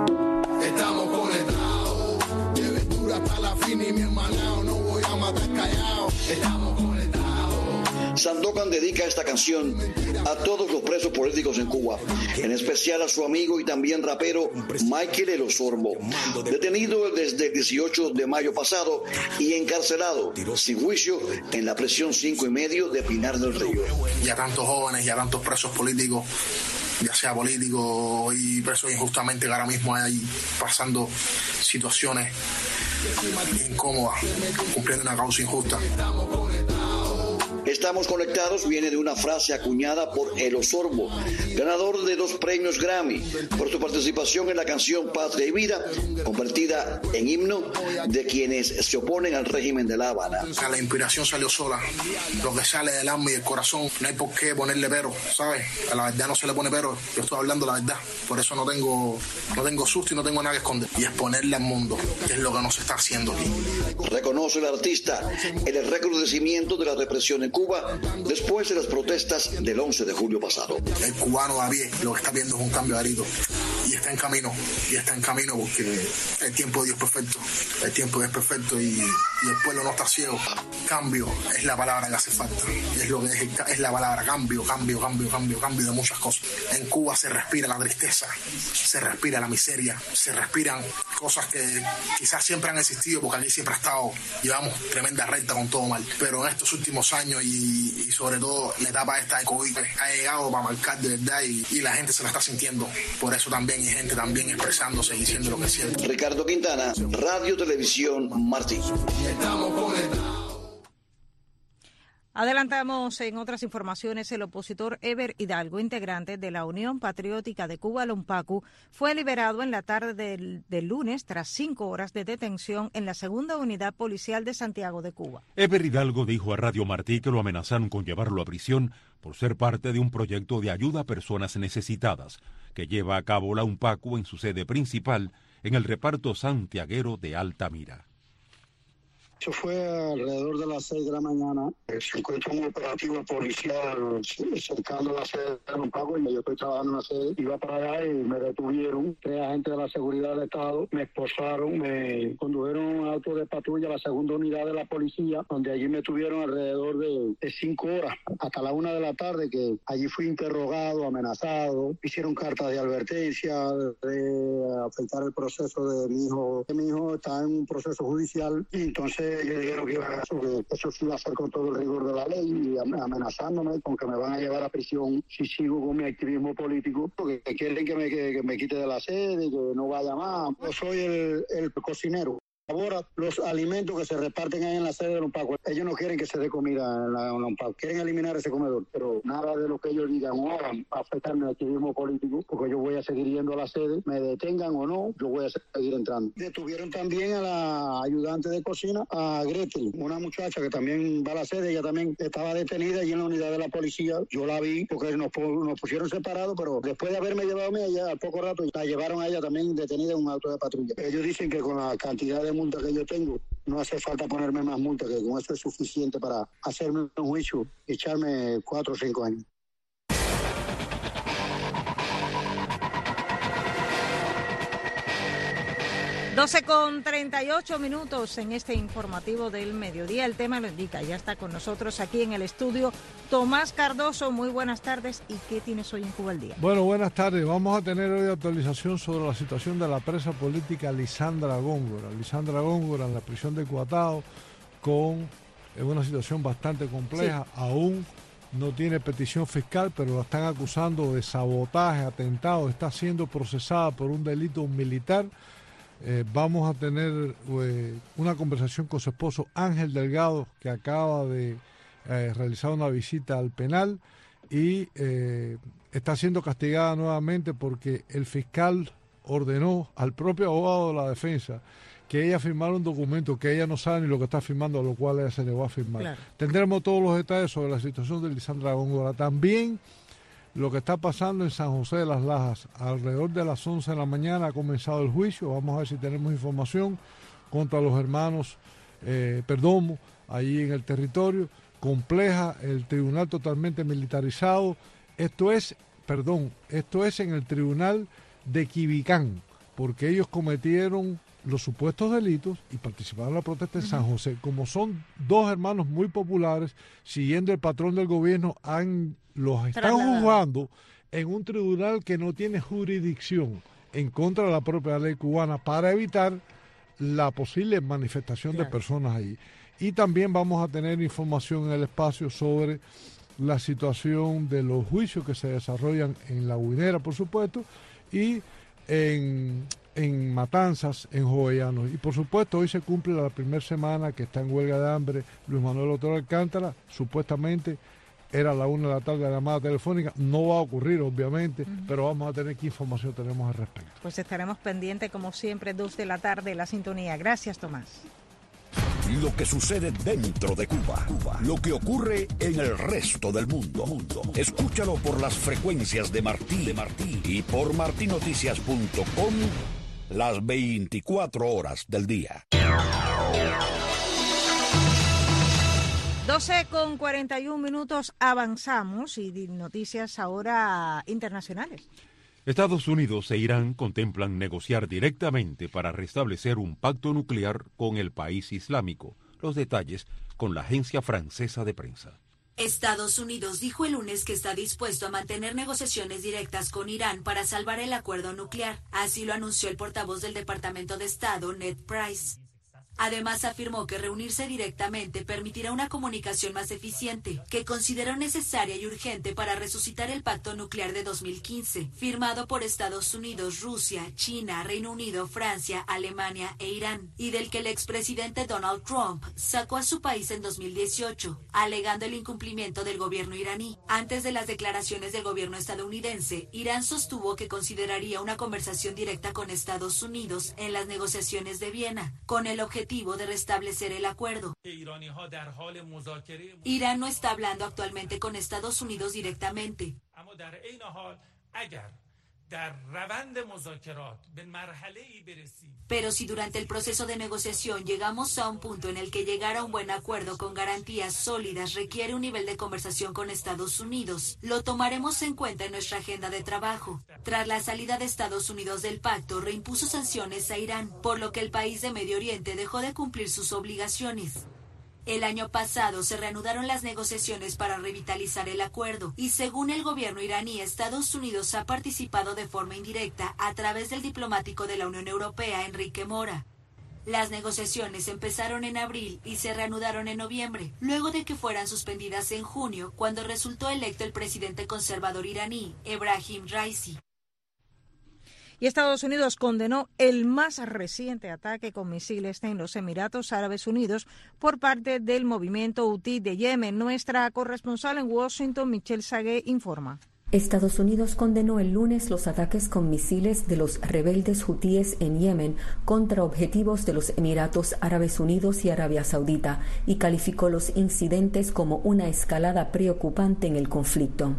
Estamos conectados, de lectura hasta la fin y mi hermanao, no voy a matar callado. Estamos conectados. Santucán dedica esta canción a todos los presos políticos en Cuba, en especial a su amigo y también rapero Michael El Osorbo, detenido desde el 18 de mayo pasado y encarcelado sin juicio en la prisión 5 y medio de Pinar del Río. Y a tantos jóvenes y a tantos presos políticos, ya sea políticos y presos injustamente, que ahora mismo hay pasando situaciones incómodas, cumpliendo una causa injusta. Estamos conectados viene de una frase acuñada por El Osorbo, ganador de 2 premios Grammy, por su participación en la canción Patria y Vida, convertida en himno de quienes se oponen al régimen de La Habana. La inspiración salió sola, lo que sale del alma y del corazón, no hay por qué ponerle pero, ¿sabes? A la verdad no se le pone pero, yo estoy hablando la verdad, por eso no tengo susto y no tengo nada que esconder, y exponerle al mundo, que es lo que nos está haciendo aquí. Reconoce el artista el recrudecimiento de la represión en Cuba después de las protestas del 11 de julio pasado. El cubano a pie lo que está viendo es un cambio de grito y está en camino porque el tiempo de Dios es perfecto, el tiempo es perfecto y el pueblo no está ciego. Cambio es la palabra que hace falta, es lo que es la palabra cambio de muchas cosas. En Cuba se respira la tristeza, se respira la miseria, se respiran cosas que quizás siempre han existido porque aquí siempre ha estado, llevamos tremenda recta con todo mal, pero en estos últimos años y sobre todo la etapa esta de COVID ha llegado para marcar de verdad y la gente se la está sintiendo, por eso también hay gente también expresándose y diciendo lo que siente. Ricardo Quintana, Radio Televisión Martí. Estamos conectados. Adelantamos en otras informaciones, el opositor Eber Hidalgo, integrante de la Unión Patriótica de Cuba, Lompacu, fue liberado en la tarde del lunes tras 5 horas de detención en la segunda unidad policial de Santiago de Cuba. Eber Hidalgo dijo a Radio Martí que lo amenazaron con llevarlo a prisión por ser parte de un proyecto de ayuda a personas necesitadas que lleva a cabo la Lompacu en su sede principal en el reparto santiaguero de Altamira. Eso fue alrededor de las 6 de la mañana. Se encuentra un operativo policial cercano a la sede de Lompacu y yo estoy trabajando en la sede. Iba para allá y me detuvieron 3 agentes de la seguridad del Estado. Me esposaron, me condujeron a un auto de patrulla a la segunda unidad de la policía, donde allí me tuvieron alrededor de 5 horas, hasta la 1 de la tarde, que allí fui interrogado, amenazado. Hicieron cartas de advertencia, de afectar el proceso de mi hijo. Mi hijo está en un proceso judicial y entonces ellos dijeron que eso sí iba a hacer con todo el rigor de la ley y amenazándome con que me van a llevar a prisión si sigo con mi activismo político, porque quieren que me quite de la sede, que no vaya más. Yo soy el cocinero. Ahora, los alimentos que se reparten ahí en la sede de los Pacos, ellos no quieren que se dé comida en los Pacos, quieren eliminar ese comedor, pero nada de lo que ellos digan o hagan va a afectar mi activismo político, porque yo voy a seguir yendo a la sede, me detengan o no, yo voy a seguir entrando. Detuvieron también a la ayudante de cocina, a Gretel, una muchacha que también va a la sede, ella también estaba detenida allí en la unidad de la policía, yo la vi porque nos pusieron separados, pero después de haberme llevado a ella, al poco rato, la llevaron a ella también detenida en un auto de patrulla. Ellos dicen que con la cantidad de multa que yo tengo, no hace falta ponerme más multa, que con eso es suficiente para hacerme un juicio y echarme 4 o 5 años. Con 38 minutos en este informativo del mediodía. El tema lo indica. Ya está con nosotros aquí en el estudio Tomás Cardoso. Muy buenas tardes. ¿Y qué tienes hoy en Cuba al Día? Bueno, buenas tardes. Vamos a tener hoy actualización sobre la situación de la presa política Lisandra Góngora. Lisandra Góngora en la prisión de Cuatao con una situación bastante compleja. Sí. Aún no tiene petición fiscal, pero la están acusando de sabotaje, atentado. Está siendo procesada por un delito militar. Vamos a tener una conversación con su esposo Ángel Delgado, que acaba de realizar una visita al penal y está siendo castigada nuevamente porque el fiscal ordenó al propio abogado de la defensa que ella firmara un documento que ella no sabe ni lo que está firmando, a lo cual ella se le va a firmar. Claro. Tendremos todos los detalles sobre la situación de Lisandra Góngora. También lo que está pasando en San José de las Lajas. Alrededor de las 11 de la mañana ha comenzado el juicio. Vamos a ver si tenemos información contra los hermanos Perdomo, allí en el territorio. Compleja, el tribunal totalmente militarizado. Esto es en el tribunal de Quibicán, porque ellos cometieron los supuestos delitos y participaron en la protesta en San José. Como son dos hermanos muy populares, siguiendo el patrón del gobierno, los están juzgando en un tribunal que no tiene jurisdicción en contra de la propia ley cubana para evitar la posible manifestación de personas ahí. Y también vamos a tener información en el espacio sobre la situación de los juicios que se desarrollan en La Guinera, por supuesto, y en Matanzas, en Jovellanos. Y por supuesto hoy se cumple la primera semana que está en huelga de hambre Luis Manuel Otero Alcántara. Supuestamente era la 1 de la tarde la llamada telefónica. No va a ocurrir, obviamente, pero vamos a tener qué información tenemos al respecto. Pues estaremos pendientes, como siempre, 2 de la tarde, la sintonía. Gracias, Tomás. Lo que sucede dentro de Cuba. Lo que ocurre en el resto del mundo. Escúchalo por las frecuencias de Martí y por martinoticias.com las 24 horas del día. 12:41 avanzamos y noticias ahora internacionales. Estados Unidos e Irán contemplan negociar directamente para restablecer un pacto nuclear con el país islámico. Los detalles con la agencia francesa de prensa. Estados Unidos dijo el lunes que está dispuesto a mantener negociaciones directas con Irán para salvar el acuerdo nuclear. Así lo anunció el portavoz del Departamento de Estado, Ned Price. Además, afirmó que reunirse directamente permitirá una comunicación más eficiente, que consideró necesaria y urgente para resucitar el pacto nuclear de 2015, firmado por Estados Unidos, Rusia, China, Reino Unido, Francia, Alemania e Irán, y del que el expresidente Donald Trump sacó a su país en 2018, alegando el incumplimiento del gobierno iraní. Antes de las declaraciones del gobierno estadounidense, Irán sostuvo que consideraría una conversación directa con Estados Unidos en las negociaciones de Viena, con el objetivo de restablecer el acuerdo. Irán no está hablando actualmente con Estados Unidos directamente. Pero si durante el proceso de negociación llegamos a un punto en el que llegar a un buen acuerdo con garantías sólidas requiere un nivel de conversación con Estados Unidos, lo tomaremos en cuenta en nuestra agenda de trabajo. Tras la salida de Estados Unidos del pacto, reimpuso sanciones a Irán, por lo que el país de Medio Oriente dejó de cumplir sus obligaciones. El año pasado se reanudaron las negociaciones para revitalizar el acuerdo y según el gobierno iraní, Estados Unidos ha participado de forma indirecta a través del diplomático de la Unión Europea, Enrique Mora. Las negociaciones empezaron en abril y se reanudaron en noviembre, luego de que fueran suspendidas en junio, cuando resultó electo el presidente conservador iraní, Ebrahim Raisi. Y Estados Unidos condenó el más reciente ataque con misiles en los Emiratos Árabes Unidos por parte del movimiento Houthi de Yemen. Nuestra corresponsal en Washington, Michelle Sagué, informa. Estados Unidos condenó el lunes los ataques con misiles de los rebeldes hutíes en Yemen contra objetivos de los Emiratos Árabes Unidos y Arabia Saudita y calificó los incidentes como una escalada preocupante en el conflicto.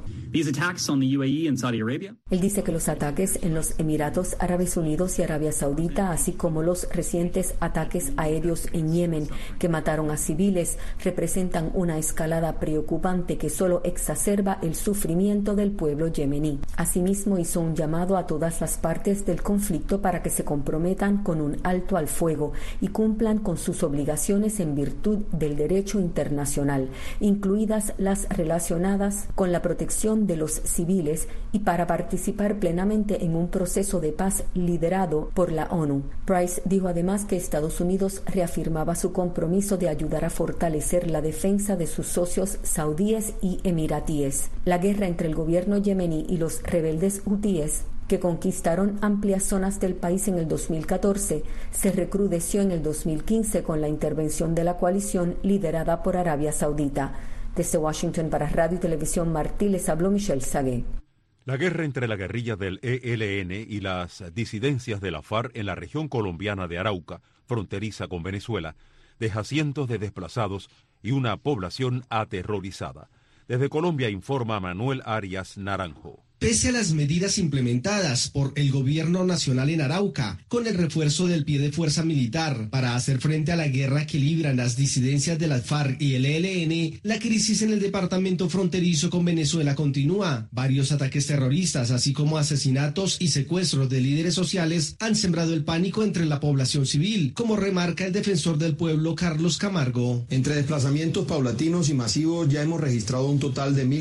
Él dice que los ataques en los Emiratos Árabes Unidos y Arabia Saudita, así como los recientes ataques aéreos en Yemen que mataron a civiles, representan una escalada preocupante que solo exacerba el sufrimiento del pueblo yemení. Asimismo, hizo un llamado a todas las partes del conflicto para que se comprometan con un alto al fuego y cumplan con sus obligaciones en virtud del derecho internacional, incluidas las relacionadas con la protección de los civiles y para participar plenamente en un proceso de paz liderado por la ONU. Price dijo además que Estados Unidos reafirmaba su compromiso de ayudar a fortalecer la defensa de sus socios saudíes y emiratíes. La guerra entre el gobierno yemení y los rebeldes hutíes, que conquistaron amplias zonas del país en el 2014, se recrudeció en el 2015 con la intervención de la coalición liderada por Arabia Saudita. Desde Washington para Radio y Televisión Martí les habló Michelle Sagué. La guerra entre la guerrilla del ELN y las disidencias de la FARC en la región colombiana de Arauca, fronteriza con Venezuela, deja cientos de desplazados y una población aterrorizada. Desde Colombia informa Manuel Arias Naranjo. Pese a las medidas implementadas por el gobierno nacional en Arauca, con el refuerzo del pie de fuerza militar para hacer frente a la guerra que libran las disidencias de la FARC y el ELN, la crisis en el departamento fronterizo con Venezuela continúa. Varios ataques terroristas, así como asesinatos y secuestros de líderes sociales, han sembrado el pánico entre la población civil, como remarca el defensor del pueblo Carlos Camargo. Entre desplazamientos paulatinos y masivos ya hemos registrado un total de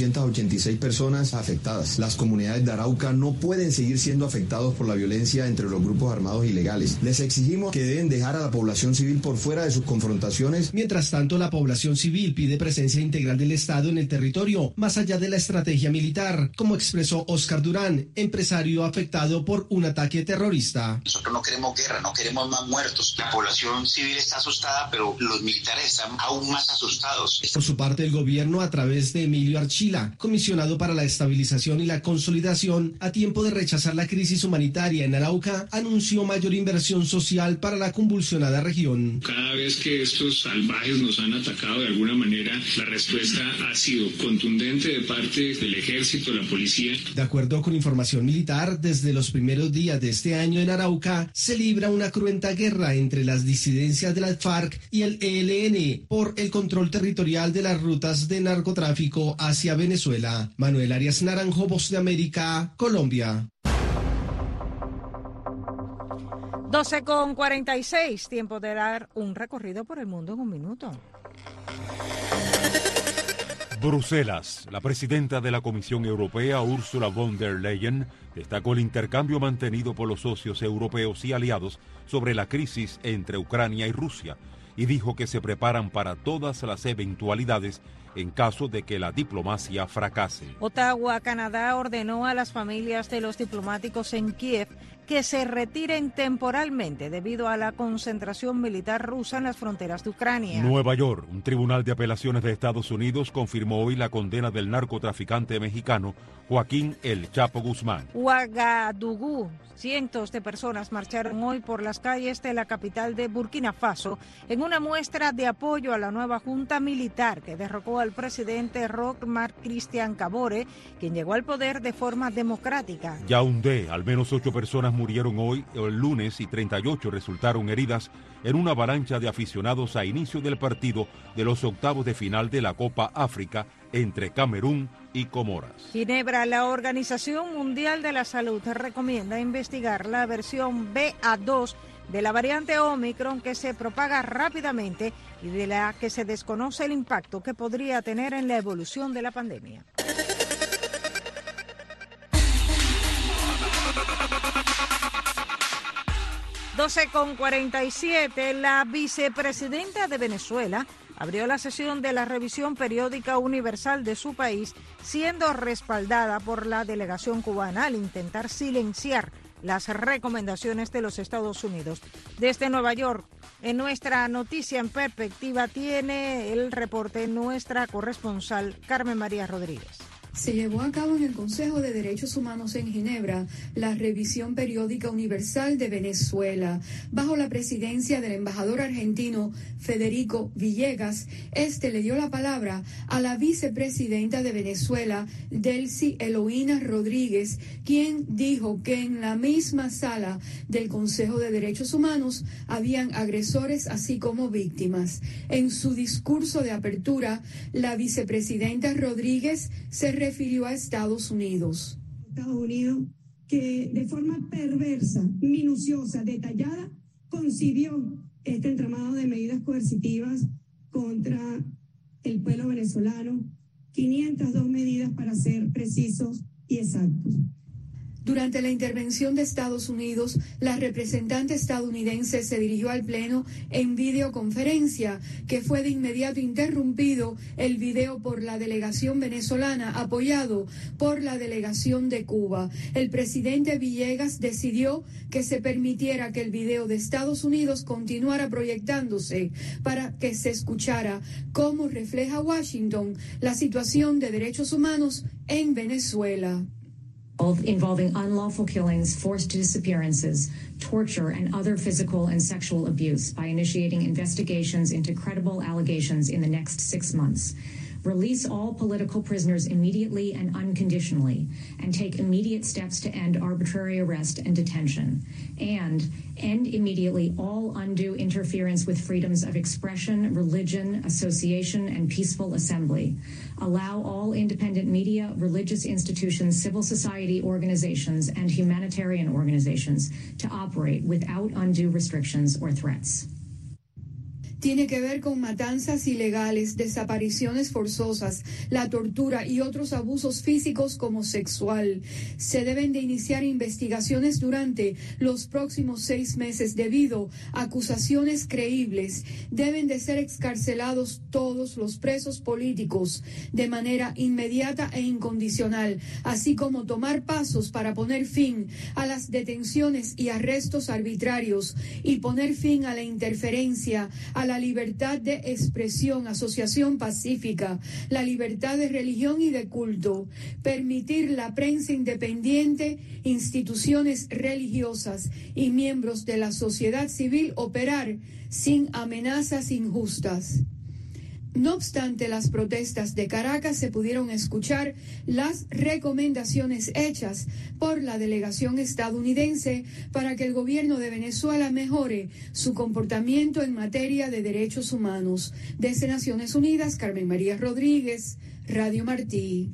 1.486 personas afectadas. Las comunidades de Arauca no pueden seguir siendo afectados por la violencia entre los grupos armados ilegales. Les exigimos que deben dejar a la población civil por fuera de sus confrontaciones. Mientras tanto, la población civil pide presencia integral del Estado en el territorio, más allá de la estrategia militar, como expresó Oscar Durán, empresario afectado por un ataque terrorista. Nosotros no queremos guerra, no queremos más muertos. La población civil está asustada, pero los militares están aún más asustados. Por su parte, el gobierno, a través de Emilio Archila, comisionado para la estabilización y la consolidación, a tiempo de rechazar la crisis humanitaria en Arauca, anunció mayor inversión social para la convulsionada región. Cada vez que estos salvajes nos han atacado de alguna manera, la respuesta ha sido contundente de parte del ejército, la policía. De acuerdo con información militar, desde los primeros días de este año en Arauca, se libra una cruenta guerra entre las disidencias de la FARC y el ELN por el control territorial de las rutas de narcotráfico hacia Venezuela. Manuel Arias Naranjo, Voz de América, Colombia. 12:46, tiempo de dar un recorrido por el mundo en un minuto. Bruselas. La presidenta de la Comisión Europea, Ursula von der Leyen, destacó el intercambio mantenido por los socios europeos y aliados sobre la crisis entre Ucrania y Rusia y dijo que se preparan para todas las eventualidades en caso de que la diplomacia fracase. Ottawa, Canadá, ordenó a las familias de los diplomáticos en Kiev que se retiren temporalmente debido a la concentración militar rusa en las fronteras de Ucrania. Nueva York, un tribunal de apelaciones de Estados Unidos confirmó hoy la condena del narcotraficante mexicano Joaquín El Chapo Guzmán. Ouagadougou, cientos de personas marcharon hoy por las calles de la capital de Burkina Faso en una muestra de apoyo a la nueva junta militar que derrocó al presidente Roch Marc Christian Kabore, quien llegó al poder de forma democrática. Yaoundé, al menos 8 personas murieron hoy, el lunes, y 38 resultaron heridas en una avalancha de aficionados a inicio del partido de los octavos de final de la Copa África entre Camerún y Comoras. Ginebra, la Organización Mundial de la Salud recomienda investigar la versión BA2 de la variante Omicron que se propaga rápidamente y de la que se desconoce el impacto que podría tener en la evolución de la pandemia. (12:47), la vicepresidenta de Venezuela abrió la sesión de la revisión periódica universal de su país, siendo respaldada por la delegación cubana al intentar silenciar las recomendaciones de los Estados Unidos. Desde Nueva York, en nuestra noticia en perspectiva, tiene el reporte nuestra corresponsal Carmen María Rodríguez. Se llevó a cabo en el Consejo de Derechos Humanos en Ginebra la revisión periódica universal de Venezuela. Bajo la presidencia del embajador argentino Federico Villegas, este le dio la palabra a la vicepresidenta de Venezuela, Delcy Eloína Rodríguez, quien dijo que en la misma sala del Consejo de Derechos Humanos habían agresores así como víctimas. En su discurso de apertura, la vicepresidenta Rodríguez se refirió a Estados Unidos. Estados Unidos, que de forma perversa, minuciosa, detallada, concibió este entramado de medidas coercitivas contra el pueblo venezolano, 502 medidas para ser precisos y exactos. Durante la intervención de Estados Unidos, la representante estadounidense se dirigió al Pleno en videoconferencia, que fue de inmediato interrumpido el video por la delegación venezolana, apoyado por la delegación de Cuba. El presidente Villegas decidió que se permitiera que el video de Estados Unidos continuara proyectándose para que se escuchara cómo refleja Washington la situación de derechos humanos en Venezuela. Involving unlawful killings, forced disappearances, torture, and other physical and sexual abuse by initiating investigations into credible allegations in the next 6 months. Release all political prisoners immediately and unconditionally, and take immediate steps to end arbitrary arrest and detention, and end immediately all undue interference with freedoms of expression, religion, association, and peaceful assembly. Allow all independent media, religious institutions, civil society organizations, and humanitarian organizations to operate without undue restrictions or threats. Tiene que ver con matanzas ilegales, desapariciones forzosas, la tortura y otros abusos físicos como sexual. Se deben de iniciar investigaciones durante los próximos 6 meses debido a acusaciones creíbles. Deben de ser excarcelados todos los presos políticos de manera inmediata e incondicional, así como tomar pasos para poner fin a las detenciones y arrestos arbitrarios y poner fin a la interferencia, a la libertad de expresión, asociación pacífica, la libertad de religión y de culto, permitir la prensa independiente, instituciones religiosas y miembros de la sociedad civil operar sin amenazas injustas. No obstante las protestas de Caracas, se pudieron escuchar las recomendaciones hechas por la delegación estadounidense para que el gobierno de Venezuela mejore su comportamiento en materia de derechos humanos. Desde Naciones Unidas, Carmen María Rodríguez, Radio Martí.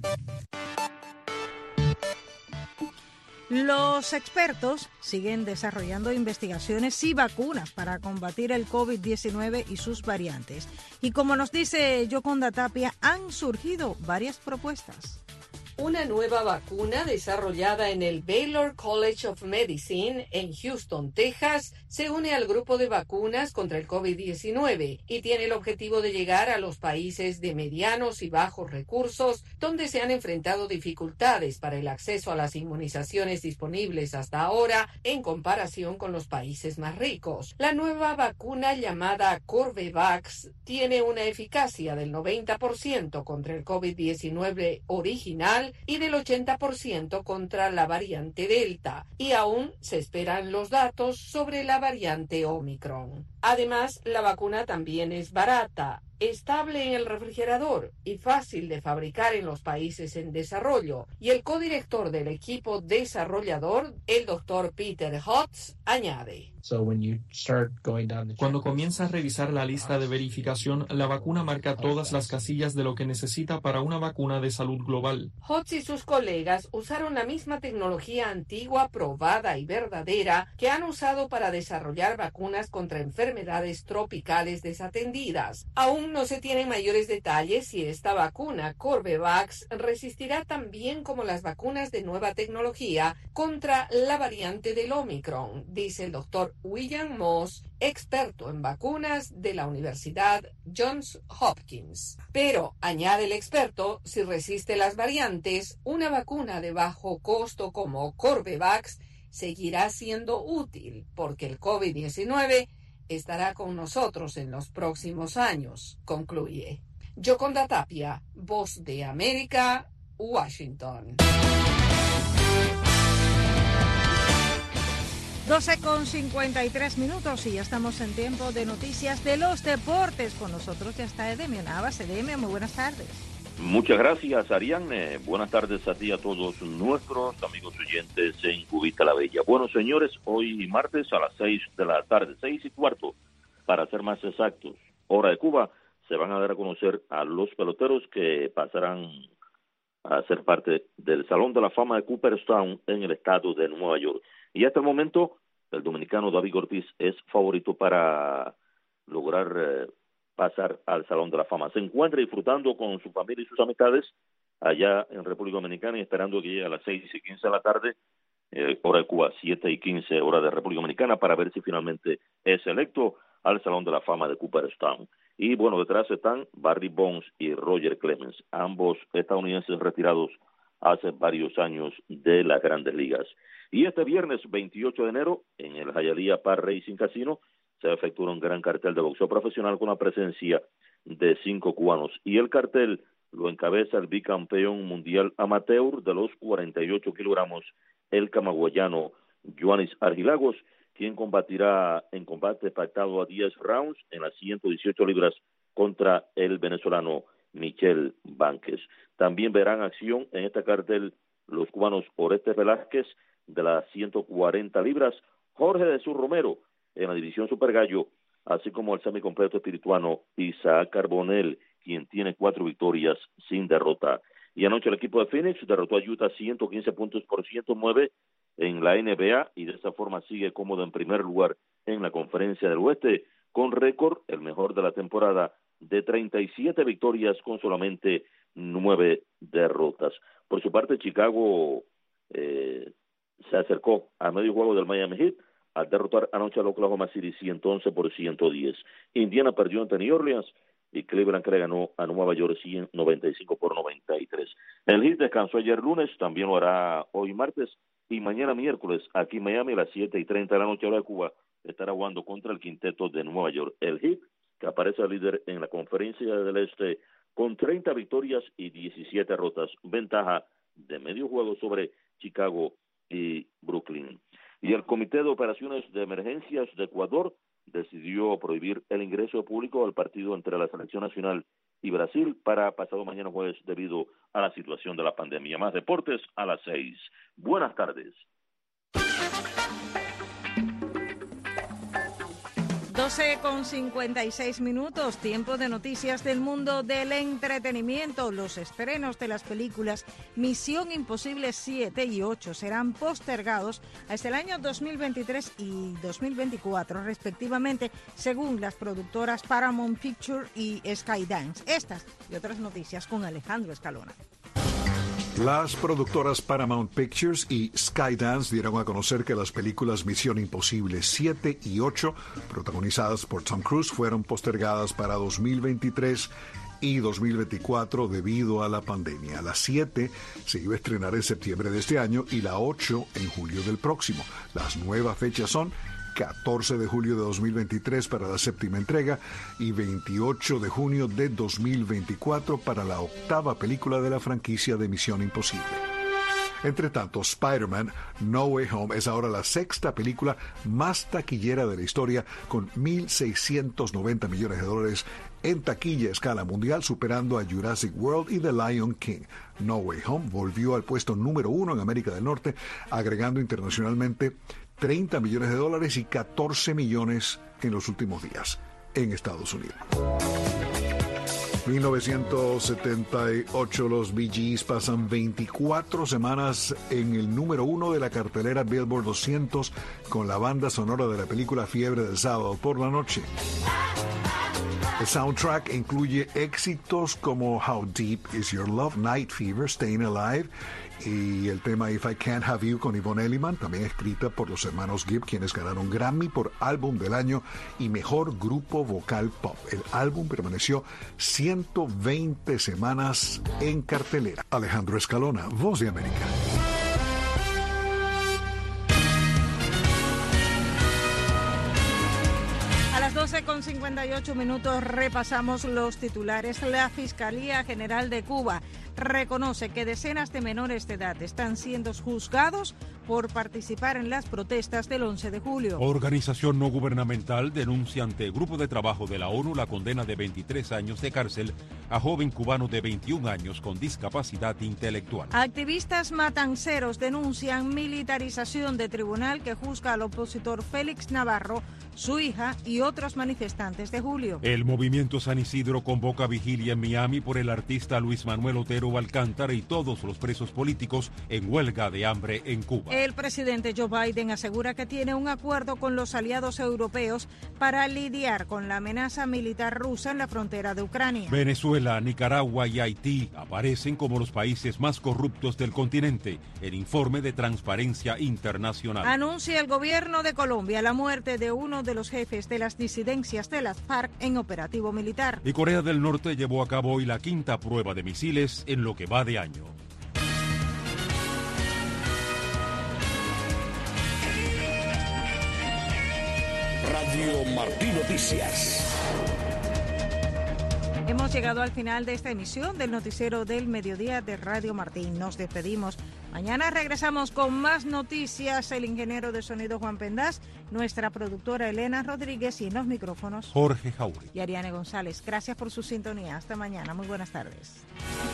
Los expertos siguen desarrollando investigaciones y vacunas para combatir el COVID-19 y sus variantes. Y como nos dice Yoconda Tapia, han surgido varias propuestas. Una nueva vacuna desarrollada en el Baylor College of Medicine en Houston, Texas, se une al grupo de vacunas contra el COVID-19 y tiene el objetivo de llegar a los países de medianos y bajos recursos, donde se han enfrentado dificultades para el acceso a las inmunizaciones disponibles hasta ahora en comparación con los países más ricos. La nueva vacuna llamada Corbevax tiene una eficacia del 90% contra el COVID-19 original y del 80% contra la variante Delta, y aún se esperan los datos sobre la variante Omicron. Además, la vacuna también es barata, estable en el refrigerador y fácil de fabricar en los países en desarrollo. Y el codirector del equipo desarrollador, el doctor Peter Hotz, añade: Cuando comienza a revisar la lista de verificación, la vacuna marca todas las casillas de lo que necesita para una vacuna de salud global. Hotz y sus colegas usaron la misma tecnología antigua, probada y verdadera que han usado para desarrollar vacunas contra enfermedades tropicales desatendidas. Aún no se tienen mayores detalles si esta vacuna, Corbevax, resistirá tan bien como las vacunas de nueva tecnología contra la variante del Omicron, dice el doctor William Moss, experto en vacunas de la Universidad Johns Hopkins. Pero, añade el experto, si resiste las variantes, una vacuna de bajo costo como Corbevax seguirá siendo útil porque el COVID-19 estará con nosotros en los próximos años, concluye. Yoconda Tapia, Voz de América, Washington. 12:53 y ya estamos en tiempo de noticias de los deportes. Con nosotros ya está Edemio Navas. Edemio, muy buenas tardes. Muchas gracias, Ariane. Buenas tardes a ti y a todos nuestros amigos oyentes en Cubita la Bella. Bueno, señores, hoy martes a las 6 de la tarde, 6:15, para ser más exactos, hora de Cuba, se van a dar a conocer a los peloteros que pasarán a ser parte del Salón de la Fama de Cooperstown en el estado de Nueva York. Y hasta el momento, el dominicano David Ortiz es favorito para lograr pasar al Salón de la Fama. Se encuentra disfrutando con su familia y sus amistades allá en República Dominicana y esperando que llegue a las 6:15 de la tarde, hora de Cuba, 7:15, hora de República Dominicana, para ver si finalmente es electo al Salón de la Fama de Cooperstown. Y bueno, detrás están Barry Bonds y Roger Clemens, ambos estadounidenses retirados hace varios años de las Grandes Ligas. Y este viernes 28 de enero, en el Hialeah Park Racing Casino, se efectuó un gran cartel de boxeo profesional con la presencia de 5 cubanos. Y el cartel lo encabeza el bicampeón mundial amateur de los 48 kilogramos, el camagüeyano Yoanis Argilagos, quien combatirá en combate pactado a 10 rounds en las 118 libras contra el venezolano Michel Bánquez. También verán acción en este cartel los cubanos Orestes Velázquez de las 140 libras, Jorge de Jesús Romero en la división Super Gallo, así como el semicompleto espirituano Isaac Carbonell, quien tiene 4 victorias sin derrota. Y anoche el equipo de Phoenix derrotó a Utah 115 puntos por 109 en la NBA y de esa forma sigue cómodo en primer lugar en la Conferencia del Oeste con récord, el mejor de la temporada, de 37 victorias con solamente 9 derrotas. Por su parte, Chicago se acercó a medio juego del Miami Heat al derrotar anoche al Oklahoma City 111 por 110. Indiana perdió ante New Orleans y Cleveland le ganó a Nueva York 195 por 93. El Heat descansó ayer lunes, también lo hará hoy martes y mañana miércoles aquí en Miami a las 7:30 de la noche hora de Cuba estará jugando contra el quinteto de Nueva York. El Heat, que aparece líder en la Conferencia del Este con 30 victorias y 17 derrotas, ventaja de medio juego sobre Chicago y Brooklyn. Y el Comité de Operaciones de Emergencias de Ecuador decidió prohibir el ingreso de público al partido entre la Selección Nacional y Brasil para pasado mañana jueves debido a la situación de la pandemia. Más deportes a las 6. Buenas tardes. 12:56, tiempo de noticias del mundo del entretenimiento. Los estrenos de las películas Misión Imposible 7 y 8 serán postergados hasta el año 2023 y 2024, respectivamente, según las productoras Paramount Pictures y Skydance. Estas y otras noticias con Alejandro Escalona. Las productoras Paramount Pictures y Skydance dieron a conocer que las películas Misión Imposible 7 y 8, protagonizadas por Tom Cruise, fueron postergadas para 2023 y 2024 debido a la pandemia. La 7 se iba a estrenar en septiembre de este año y la 8 en julio del próximo. Las nuevas fechas son 14 de julio de 2023 para la séptima entrega y 28 de junio de 2024 para la octava película de la franquicia de Misión Imposible. Entre tanto, Spider-Man No Way Home es ahora la sexta película más taquillera de la historia, con $1,690 millones en taquilla a escala mundial, superando a Jurassic World y The Lion King. No Way Home volvió al puesto número 1 en América del Norte, agregando internacionalmente $30 millones y 14 millones en los últimos días en Estados Unidos. 1978, los Bee Gees pasan 24 semanas en el número 1 de la cartelera Billboard 200 con la banda sonora de la película Fiebre del Sábado por la Noche. El soundtrack incluye éxitos como How Deep Is Your Love, Night Fever, Staying Alive y el tema If I Can't Have You con Yvonne Elliman, también escrita por los hermanos Gibb, quienes ganaron Grammy por Álbum del Año y Mejor Grupo Vocal Pop. El álbum permaneció 120 semanas en cartelera. Alejandro Escalona, Voz de América. 12:58 repasamos los titulares. La Fiscalía General de Cuba reconoce que decenas de menores de edad están siendo juzgados por participar en las protestas del 11 de julio. Organización no gubernamental denuncia ante Grupo de Trabajo de la ONU la condena de 23 años de cárcel a joven cubano de 21 años con discapacidad intelectual. Activistas matanceros denuncian militarización de tribunal que juzga al opositor Félix Navarro, su hija y otros manifestantes de julio. El movimiento San Isidro convoca vigilia en Miami por el artista Luis Manuel Otero Alcántara y todos los presos políticos en huelga de hambre en Cuba. El presidente Joe Biden asegura que tiene un acuerdo con los aliados europeos para lidiar con la amenaza militar rusa en la frontera de Ucrania. Venezuela, Nicaragua y Haití aparecen como los países más corruptos del continente. El informe de Transparencia Internacional. Anuncia el gobierno de Colombia la muerte de uno de los jefes de las disidencias de las FARC en operativo militar. Y Corea del Norte llevó a cabo hoy la 5ª prueba de misiles en lo que va de año. Radio Martí Noticias. Hemos llegado al final de esta emisión del noticiero del mediodía de Radio Martín. Nos despedimos. Mañana regresamos con más noticias. El ingeniero de sonido Juan Pendaz, nuestra productora Elena Rodríguez y en los micrófonos Jorge Jauri y Ariane González. Gracias por su sintonía. Hasta mañana. Muy buenas tardes.